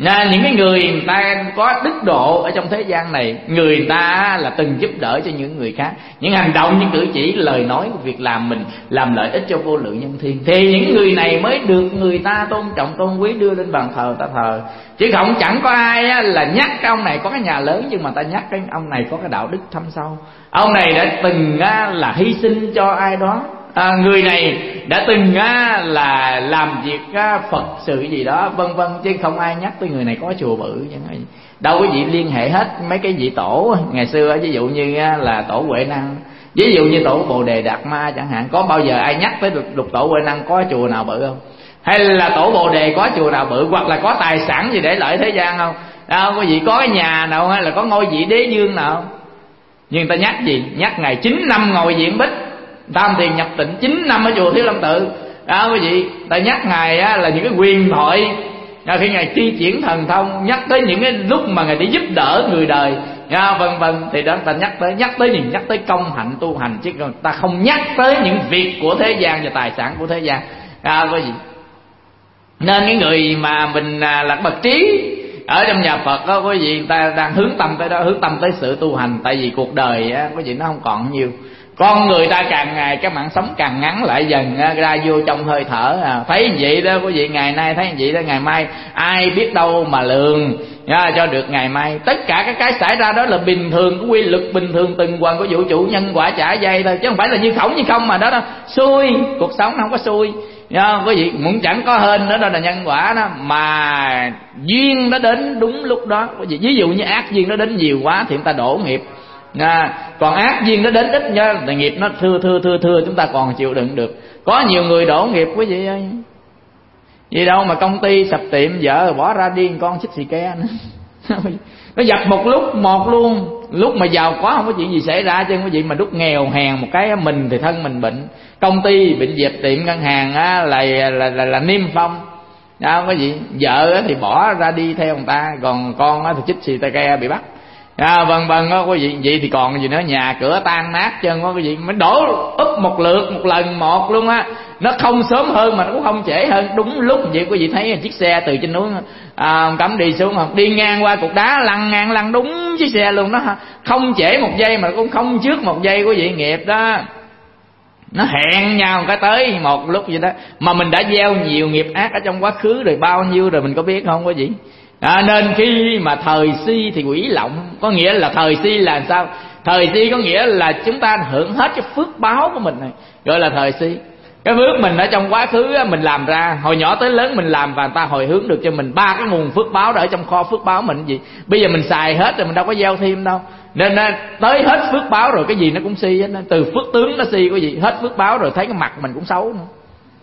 Speaker 2: Những cái người ta có đức độ ở trong thế gian này, người ta là từng giúp đỡ cho những người khác, những hành động, những cử chỉ, lời nói, việc làm mình làm lợi ích cho vô lượng nhân thiên, thì những người này mới được người ta tôn trọng tôn quý, đưa lên bàn thờ ta thờ. Chứ không chẳng có ai là nhắc cái ông này có cái nhà lớn, nhưng mà ta nhắc cái ông này có cái đạo đức thâm sâu, ông này đã từng là hy sinh cho ai đó, người này đã từng là làm việc Phật sự gì đó, vân vân, chứ không ai nhắc tới người này có chùa bự. Đâu có gì liên hệ hết mấy cái vị tổ ngày xưa, ví dụ như là tổ Huệ Năng, ví dụ như tổ Bồ Đề Đạt Ma chẳng hạn, có bao giờ ai nhắc tới lục tổ Huệ Năng có chùa nào bự không? Hay là tổ Bồ Đề có chùa nào bự, hoặc là có tài sản gì để lợi thế gian không? Đâu có gì có cái nhà nào, hay là có ngôi vị đế dương nào? Nhưng ta nhắc gì? Nhắc ngày 9 năm ngồi diện bích tam thiền nhập tịnh, 9 năm ở chùa Thiếu Lâm Tự. Quý vị, ta nhắc ngài là những cái quyền thoại khi ngài thi triển thần thông, nhắc tới những cái lúc mà ngài để giúp đỡ người đời, vân vân, thì đó ta nhắc tới gì? Nhắc tới công hạnh tu hành, chứ ta không nhắc tới những việc của thế gian và tài sản của thế gian. Quý vị, nên cái người mà mình là bậc trí ở trong nhà Phật đó, quý vị, ta đang hướng tâm tới đó, hướng tâm tới sự tu hành. Tại vì cuộc đời quý vị nó không còn nhiều, con người ta càng ngày cái mạng sống càng ngắn lại dần ra vô trong hơi thở. Thấy vậy đó quý vị, ngày nay thấy vậy đó, ngày mai ai biết đâu mà lường cho được ngày mai. Tất cả các cái xảy ra đó là bình thường, cái quy luật bình thường từng quần của vũ trụ, nhân quả trả dây thôi, chứ không phải là như khổng như không mà đó xui. Cuộc sống không có xui, quý vị, muốn chẳng có hên nữa, đó là nhân quả đó, mà duyên nó đến đúng lúc đó. Quý vị, ví dụ như ác duyên nó đến nhiều quá thì chúng ta đổ nghiệp, còn ác duyên nó đến ít nhá, thì nghiệp nó thưa chúng ta còn chịu đựng được. Có nhiều người đổ nghiệp quý vị ơi, gì đâu mà công ty sập tiệm, vợ bỏ ra đi con xích xì ke nữa. Nó dập một lúc một luôn. Lúc mà giàu có không có chuyện gì xảy ra chứ quý vị, mà lúc nghèo hèn một cái mình thì thân mình bệnh, công ty bệnh dẹp, tiệm ngân hàng là niêm phong, quý vị, vợ thì bỏ ra đi theo người ta, còn con thì chích xì tay ke bị bắt, vân vân đó quý vị. Vậy thì còn gì nữa, nhà cửa tan nát chân đó quý vị, mới đổ úp một lượt một lần một luôn á. Nó không sớm hơn mà nó cũng không trễ hơn, đúng lúc vậy. Quý vị thấy chiếc xe từ trên núi Cấm đi xuống, hoặc đi ngang qua cục đá lăn đúng chiếc xe luôn. Nó không trễ một giây mà cũng không trước một giây. Quý vị, nghiệp đó nó hẹn nhau cái tới một lúc vậy đó. Mà mình đã gieo nhiều nghiệp ác ở trong quá khứ rồi, bao nhiêu rồi mình có biết không quý vị? Nên khi mà thời si thì quỷ lộng. Có nghĩa là thời si là sao? Thời si có nghĩa là chúng ta hưởng hết cái phước báo của mình này, gọi là thời si. Cái phước mình ở trong quá khứ mình làm ra, hồi nhỏ tới lớn mình làm, và người ta hồi hướng được cho mình 3 cái nguồn phước báo đó ở trong kho phước báo mình. Gì bây giờ mình xài hết rồi, mình đâu có gieo thêm đâu. Nên tới hết phước báo rồi cái gì nó cũng si hết. Từ phước tướng nó si, cái gì hết phước báo rồi thấy cái mặt mình cũng xấu nữa.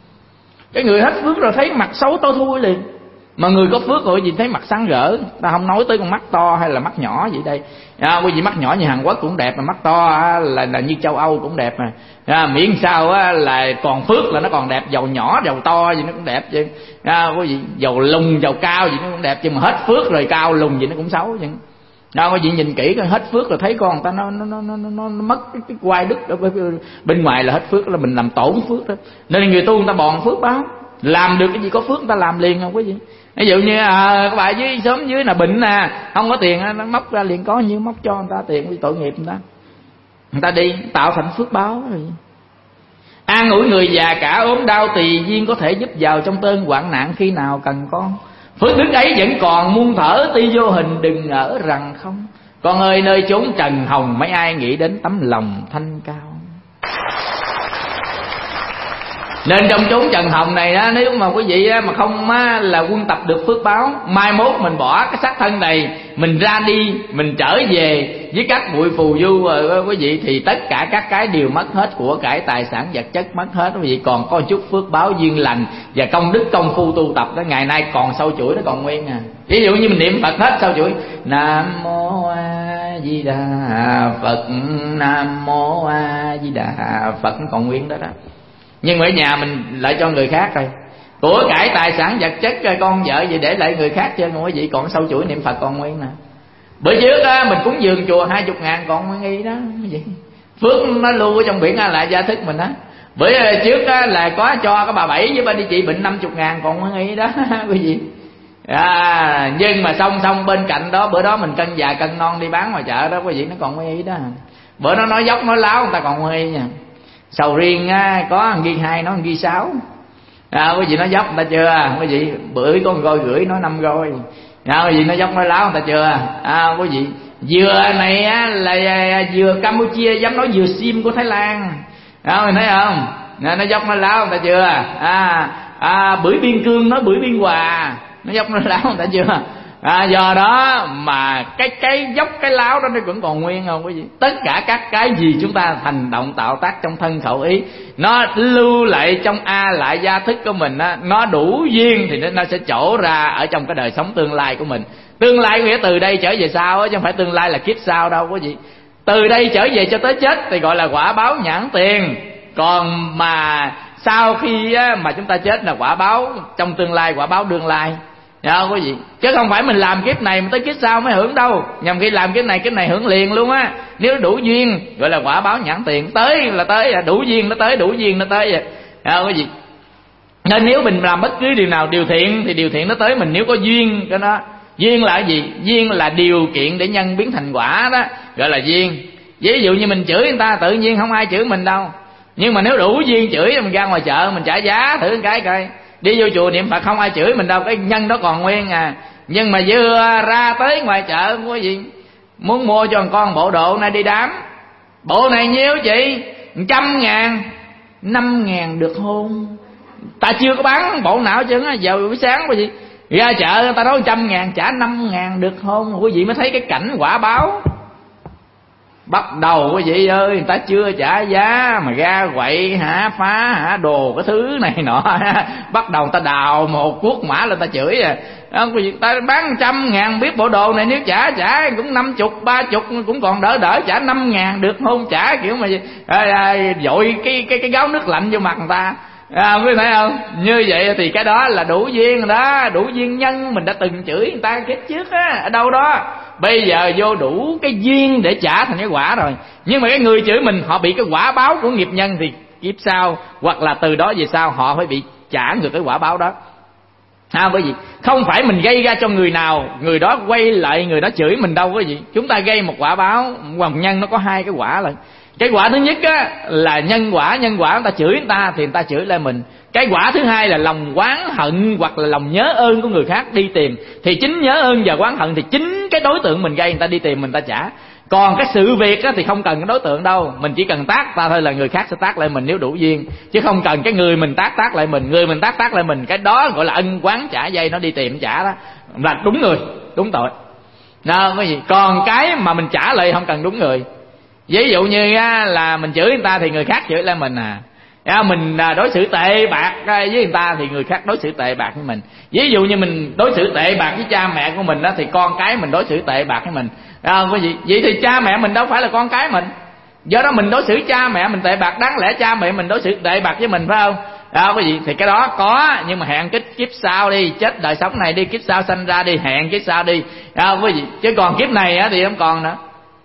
Speaker 2: Cái người hết phước rồi thấy mặt xấu tối thui liền. Mà người có phước rồi gì thấy mặt sáng rỡ. Ta không nói tới con mắt to hay là mắt nhỏ vậy đây. Quý vị, mắt nhỏ như Hàn Quốc cũng đẹp, mà mắt to là như châu Âu cũng đẹp mà. Miễn sao là còn phước là nó còn đẹp. Dầu nhỏ dầu to gì nó cũng đẹp chứ. Quý vị, dầu lùn dầu cao gì nó cũng đẹp, nhưng mà hết phước rồi cao lùn gì nó cũng xấu chứ. Quý vị nhìn kỹ coi, hết phước rồi thấy con người ta nó mất cái quai đức ở bên ngoài là hết phước, là mình làm tổn phước đó. Nên người tu người ta bòn phước báo, làm được cái gì có phước người ta làm liền không quý vị. Ví dụ như các bạn dưới xóm dưới là bệnh không có tiền, nó móc ra liền có nhiêu móc cho người ta tiền, vì tội nghiệp người ta đi tạo thành phước báo rồi. An ủi người già cả ốm đau tùy duyên, có thể giúp vào trong cơn hoạn nạn khi nào cần con. Phước đức ấy vẫn còn muôn thở, tuy vô hình đừng ngỡ rằng không. Con ơi, nơi chốn trần hồng mấy ai nghĩ đến tấm lòng thanh cao. Nên trong chốn trần hồng này đó, nếu mà quý vị mà không là quân tập được phước báo, mai mốt mình bỏ cái xác thân này, mình ra đi, mình trở về với các bụi phù du rồi quý vị, thì tất cả các cái đều mất hết, của cải tài sản vật chất mất hết quý vị. Còn có chút phước báo duyên lành và công đức công phu tu tập đó, ngày nay còn sâu chuỗi, nó còn nguyên Ví dụ như mình niệm Phật hết sâu chuỗi, Nam Mô A Di Đà Phật, Nam Mô A Di Đà Phật, nó còn nguyên đó đó. Nhưng mà ở nhà mình lại cho người khác rồi, của cải tài sản vật chất con vợ gì để lại người khác chứ quý vị, còn sâu chuỗi niệm Phật còn nguyên nè. Bữa trước mình cúng dường chùa 20.000 còn nguyên y đó vậy. Phước nó lưu ở trong biển lại gia thức mình á. Bữa trước là có cho cái bà Bảy với bà đi trị bệnh 50.000 còn nguyên y đó quý vị. Nhưng mà song bên cạnh đó, bữa đó mình cân già cân non đi bán ngoài chợ đó quý vị, nó còn nguy ý đó. Bữa nó nói dốc nói láo người ta còn nguy nha. Sầu riêng có ghi 2 nó ghi 6. Quý vị nói dốc người ta chưa? Quý vị bữa có 1 gôi rưỡi nói 5 gôi. Quý vị nói dốc nói láo người ta chưa? Quý vị dừa này là dừa Campuchia dám nói dừa sim của Thái Lan. Mình thấy không? Nó dốc nói láo người ta chưa? Bưởi biên cương nói bưởi biên hòa, nó dốc nói láo người ta chưa? Do đó mà cái dốc cái láo đó nó vẫn còn nguyên không quý vị? Tất cả các cái gì chúng ta hành động tạo tác trong thân khẩu ý, nó lưu lại trong A lại gia thức của mình á, nó đủ duyên thì nó sẽ trổ ra ở trong cái đời sống tương lai của mình. Tương lai nghĩa từ đây trở về sau á, chứ không phải tương lai là kiếp sau đâu quý vị. Từ đây trở về cho tới chết thì gọi là quả báo nhãn tiền. Còn mà sau khi mà chúng ta chết là quả báo trong tương lai, quả báo đương lai. Quý vị, chứ không phải mình làm kiếp này mà tới kiếp sau mới hưởng đâu. Nhằm khi làm kiếp này hưởng liền luôn á. Nếu đủ duyên gọi là quả báo nhãn tiền. Tới là tới, đủ duyên nó tới, đủ duyên nó tới vậy. Quý vị, nên nếu mình làm bất cứ điều nào điều thiện thì điều thiện nó tới mình nếu có duyên cái đó. Duyên là cái gì? Duyên là điều kiện để nhân biến thành quả đó, gọi là duyên. Ví dụ như mình chửi người ta tự nhiên không ai chửi mình đâu. Nhưng mà nếu đủ duyên chửi mình ra ngoài chợ mình trả giá thử cái coi. Đi vô chùa niệm Phật không ai chửi mình đâu, cái nhân đó còn nguyên à. Nhưng mà vừa ra tới ngoài chợ quý vị muốn mua cho con bộ đồ này đi đám, bộ này nhiêu chị? 100.000. 5.000 được hôn. Ta chưa có bán bộ nào chứ giờ buổi sáng quý vị ra chợ người ta nói 100.000 trả 5.000 được hôn. Quý vị mới thấy cái cảnh quả báo. Bắt đầu quý vị ơi, người ta chưa trả giá mà ra quậy phá đồ cái thứ này nọ. Bắt đầu người ta đào một cuốc mã lên ta chửi quý vị, ta bán 100.000 biết bộ đồ này nếu trả cũng 50, 30 cũng còn đỡ trả 5.000 được không? Trả kiểu mà dội cái gáo nước lạnh vô mặt người ta. Quý vị thấy không? Như vậy thì cái đó là đủ duyên đó, đủ duyên nhân mình đã từng chửi người ta kiếp trước á, ở đâu đó. Bây giờ vô đủ cái duyên để trả thành cái quả rồi. Nhưng mà cái người chửi mình họ bị cái quả báo của nghiệp nhân thì kiếp sau hoặc là từ đó về sau họ phải bị trả ngược cái quả báo đó. Bởi vì không phải mình gây ra cho người nào người đó quay lại người đó chửi mình đâu quý vị. Chúng ta gây một quả báo, một nhân nó có 2 cái quả lần. Cái quả thứ nhất á là nhân quả người ta chửi người ta thì người ta chửi lại mình. Cái quả thứ hai là lòng oán hận hoặc là lòng nhớ ơn của người khác đi tìm. Thì chính nhớ ơn và oán hận thì chính cái đối tượng mình gây người ta đi tìm mình ta trả. Còn cái sự việc á thì không cần cái đối tượng đâu, mình chỉ cần tác ta thôi là người khác sẽ tác lại mình nếu đủ duyên, chứ không cần cái người mình tác lại mình. Người mình tác lại mình, cái đó gọi là ân oán trả dây, nó đi tìm trả đó là đúng người đúng tội. Cái gì? Còn cái mà mình trả lại không cần đúng người. Ví dụ như là mình chửi người ta thì người khác chửi lại mình mình đối xử tệ bạc với người ta thì người khác đối xử tệ bạc với mình. Ví dụ như mình đối xử tệ bạc với cha mẹ của mình đó thì con cái mình đối xử tệ bạc với mình. Vậy thì cha mẹ mình đâu phải là con cái mình, do đó mình đối xử cha mẹ mình tệ bạc, đáng lẽ cha mẹ mình đối xử tệ bạc với mình phải không? Cái gì thì cái đó có, nhưng mà hẹn kiếp sau đi, chết đời sống này đi, kiếp sau sanh ra đi, hẹn kiếp sau đi, cái gì chứ còn kiếp này thì không còn nữa.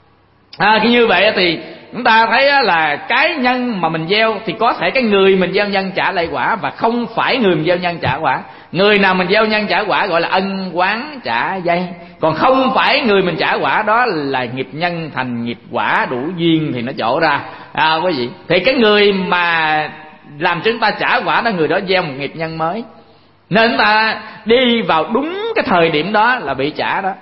Speaker 2: Như vậy thì chúng ta thấy là cái nhân mà mình gieo thì có thể cái người mình gieo nhân trả lại quả, và không phải người mình gieo nhân trả quả. Người nào mình gieo nhân trả quả gọi là ân oán trả dây, còn không phải người mình trả quả, đó là nghiệp nhân thành nghiệp quả đủ duyên thì nó trổ ra. Quý vị, thì cái người mà làm chúng ta trả quả đó, người đó gieo một nghiệp nhân mới, nên chúng ta đi vào đúng cái thời điểm đó là bị trả đó.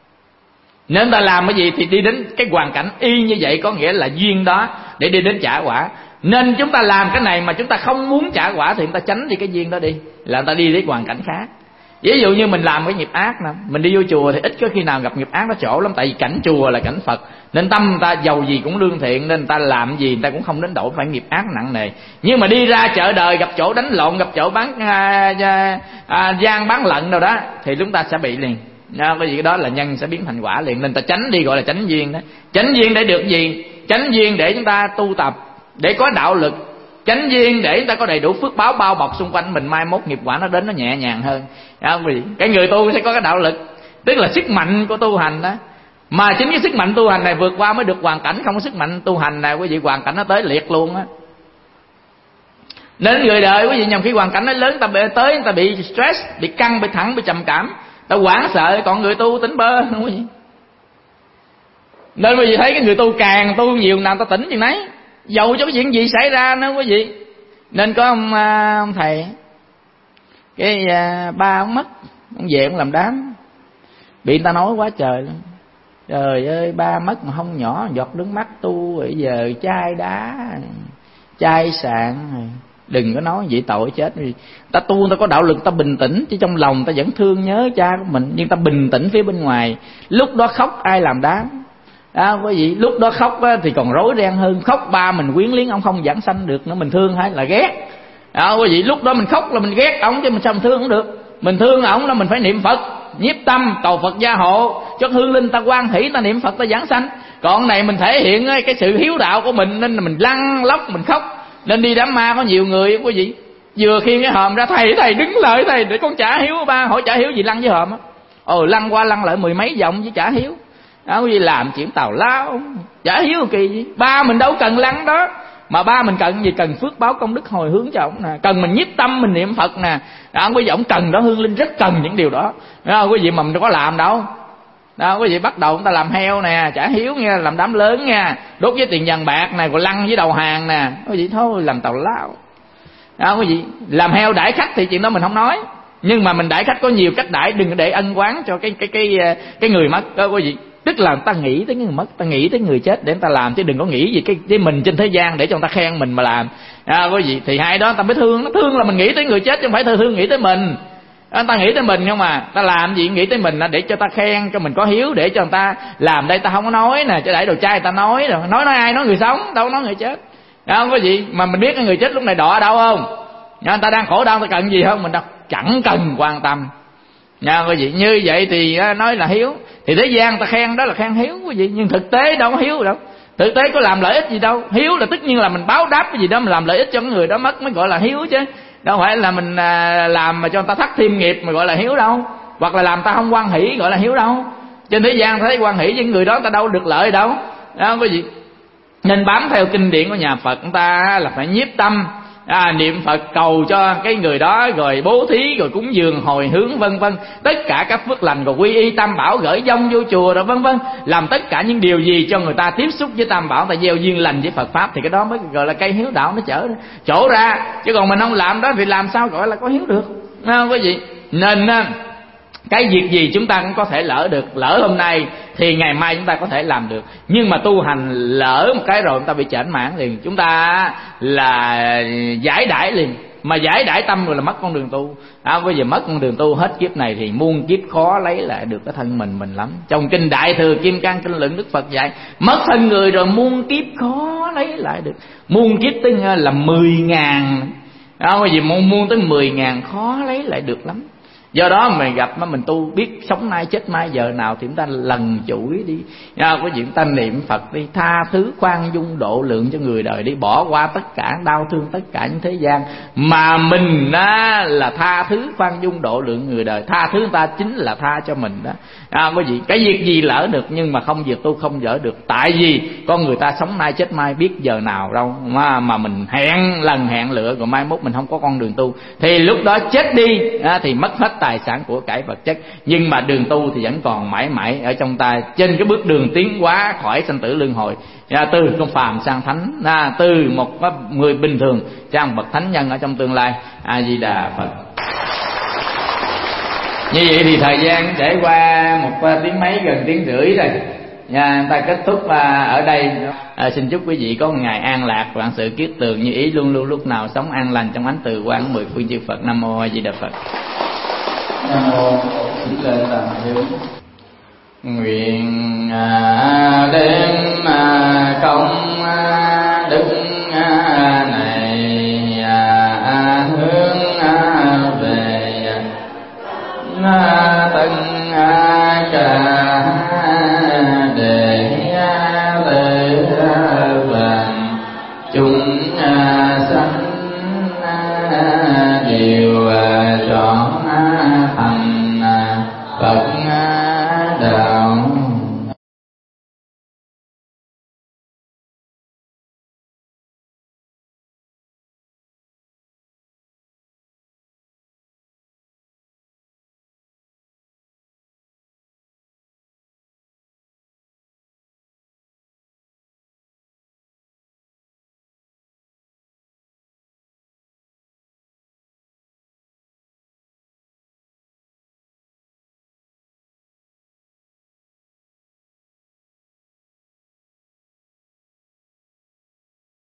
Speaker 2: Nên ta làm cái gì thì đi đến cái hoàn cảnh y như vậy, có nghĩa là duyên đó để đi đến trả quả. Nên chúng ta làm cái này mà chúng ta không muốn trả quả thì chúng ta tránh đi cái duyên đó đi, là người ta đi đến hoàn cảnh khác. Ví dụ như mình làm cái nghiệp ác nè, mình đi vô chùa thì ít có khi nào gặp nghiệp ác nó chỗ lắm, tại vì cảnh chùa là cảnh Phật, nên tâm người ta giàu gì cũng lương thiện, nên người ta làm gì người ta cũng không đến độ phải nghiệp ác nặng nề. Nhưng mà đi ra chợ đời gặp chỗ đánh lộn, gặp chỗ bán gian bán lận đâu đó thì chúng ta sẽ bị liền. Bởi vì cái đó là nhân sẽ biến thành quả liền, nên ta tránh đi, gọi là tránh duyên đó. Tránh duyên để được gì? Tránh duyên để chúng ta tu tập, để có đạo lực. Tránh duyên để chúng ta có đầy đủ phước báo bao bọc xung quanh mình, mai mốt nghiệp quả nó đến nó nhẹ nhàng hơn. Vì cái người tu sẽ có cái đạo lực, tức là sức mạnh của tu hành đó. Mà chính cái sức mạnh tu hành này vượt qua mới được hoàn cảnh. Không có sức mạnh tu hành này quý vị, hoàn cảnh nó tới liệt luôn á. Nên người đời quý vị, nhằm khi hoàn cảnh nó lớn, người ta tới người ta bị stress, bị căng, bị thẳng, bị trầm cảm. ta hoảng sợ, còn người tu tỉnh bơ không có gì. Nên quý vị thấy cái người tu càng tu nhiều nào ta tỉnh chừng nấy, dầu cho cái chuyện gì xảy ra nữa quý vị. Nên có ông thầy, cái ba ông mất, ông về ông làm đám, bị người ta nói quá trời luôn. Trời ơi, ba mất mà không nhỏ giọt nước mắt tu, bây giờ chai đá, chai sạn, đừng có nói vậy tội chết. Ta tu ta có đạo lực, ta bình tĩnh, chứ trong lòng ta vẫn thương nhớ cha của mình, nhưng ta bình tĩnh phía bên ngoài. Lúc đó khóc ai làm đám đó quý vị, lúc đó khóc á, thì còn rối ren hơn. Khóc ba mình quyến liếng ông không giảng sanh được nữa, mình thương hay là ghét đó quý vị. Lúc đó mình khóc là mình ghét ông, chứ mình sao mình thương không được. Mình thương ông là mình phải niệm Phật, nhiếp tâm cầu Phật gia hộ cho hương linh ta hoan hỷ, ta niệm Phật ta giảng sanh. Còn này mình thể hiện cái sự hiếu đạo của mình, nên mình lăn lóc mình khóc. Nên đi đám ma có nhiều người quý vị, vừa khiêng cái hòm ra, thầy đứng lại thầy để con trả hiếu ba. Hỏi trả hiếu gì lăn với hòm á? Lăn qua lăn lại 10 mấy vòng với trả hiếu đó quý vị. Làm chuyện tào lao, trả hiếu kỳ gì. Ba mình đâu cần lăn đó, mà ba mình cần gì? Cần phước báo công đức hồi hướng cho ổng nè, cần mình nhiếp tâm mình niệm Phật nè đó quý vị. Ổng cần đó, hương linh rất cần những điều đó quý vị, mà mình đâu có làm đâu đó quý vị. Bắt đầu người ta làm heo nè, trả hiếu nha, làm đám lớn nha, đốt với tiền vàng bạc nè, rồi lăn với đầu hàng nè quý vị. Thôi làm tào lao đó quý vị. Làm heo đãi khách thì chuyện đó mình không nói, nhưng mà mình đãi khách có nhiều cách đãi, đừng để ân oán cho cái người mất đó quý vị. Tức là người ta nghĩ tới người mất, ta nghĩ tới người chết để người ta làm, chứ đừng có nghĩ gì cái mình trên thế gian để cho người ta khen mình mà làm quý vị. Thì hai đó ta mới thương. Nó thương là mình nghĩ tới người chết, chứ không phải thương nghĩ tới mình. Ta nghĩ tới mình không mà ta làm gì nghĩ tới mình là để cho ta khen, cho mình có hiếu, để cho người ta làm. Đây ta không có nói nè, cho để đồ trai người ta nói rồi. Nói ai? Nói người sống, đâu có nói người chết không có gì. Mà mình biết cái người chết lúc này đọa ở đâu không? Người ta đang khổ đau, ta cần gì không? Mình đâu chẳng cần quan tâm nha quý vị. Như vậy thì nói là hiếu, thì thế gian ta khen đó là khen hiếu quý vị, nhưng thực tế đâu có hiếu đâu. Thực tế có làm lợi ích gì đâu. Hiếu là tất nhiên là mình báo đáp cái gì đó, mình làm lợi ích cho người đó mất mới gọi là hiếu, chứ đâu phải là mình làm mà cho người ta thắt thêm nghiệp mà gọi là hiếu đâu. Hoặc là làm ta không hoan hỷ gọi là hiếu đâu. Trên thế gian thấy hoan hỷ với người đó, ta đâu được lợi đâu đó quý vị. Nên bám theo kinh điển của nhà Phật, chúng ta là phải nhiếp tâm niệm Phật cầu cho cái người đó, rồi bố thí, rồi cúng dường hồi hướng vân vân, tất cả các phước lành, rồi quy y tam bảo, gửi dông vô chùa rồi vân vân. Làm tất cả những điều gì cho người ta tiếp xúc với tam bảo, ta gieo duyên lành với Phật pháp, thì cái đó mới gọi là cây hiếu đạo nó trổ ra. Chứ còn mình không làm đó thì làm sao gọi là có hiếu được quý vị. Nên cái việc gì chúng ta cũng có thể lỡ được. Lỡ hôm nay thì ngày mai chúng ta có thể làm được. Nhưng mà tu hành lỡ một cái rồi chúng ta bị chểnh mãn liền, chúng ta là giải đãi liền. Mà giải đãi tâm rồi là mất con đường tu bây giờ mất con đường tu hết kiếp này thì muôn kiếp khó lấy lại được cái thân mình lắm. Trong kinh Đại Thừa Kim Cang Kinh Luận, Đức Phật dạy mất thân người rồi muôn kiếp khó lấy lại được. Muôn kiếp tức là 10.000 bây giờ muôn tới 10.000 khó lấy lại được lắm. Do đó mình gặp mà mình tu biết sống nay chết mai, giờ nào thì chúng ta lần chuỗi đi quý vị. Chúng ta niệm Phật đi, tha thứ khoan dung độ lượng cho người đời đi, bỏ qua tất cả đau thương, tất cả những thế gian mà mình là tha thứ khoan dung độ lượng người đời. Tha thứ người ta chính là tha cho mình đó quý vị. Cái việc gì lỡ được, nhưng mà không việc tu không dở được. Tại vì con người ta sống nay chết mai, biết giờ nào đâu mà mình hẹn lựa, rồi mai mốt mình không có con đường tu, thì lúc đó chết đi thì mất hết tài sản của cải vật chất. Nhưng mà đường tu thì vẫn còn mãi mãi ở trong ta, trên cái bước đường tiến hóa khỏi sanh tử luân hồi, từ con phàm sang thánh, từ một người bình thường sang bậc thánh nhân ở trong tương lai. A Di Đà Phật. Như vậy thì thời gian trải qua một tiếng mấy, gần tiếng rưỡi rồi nha, ta kết thúc ở đây. Xin chúc quý vị có một ngày an lạc, vạn sự kiết tường như ý, luôn luôn lúc nào sống an lành trong ánh từ quang 10 phương chư Phật. Nam mô A Di Đà Phật. Nam mô Thích Lệ Tạng Hiếu. Nguyện đem công đức này hướng về tân cả để tự vàng chúng sanh đều trọn thành Phật đạo.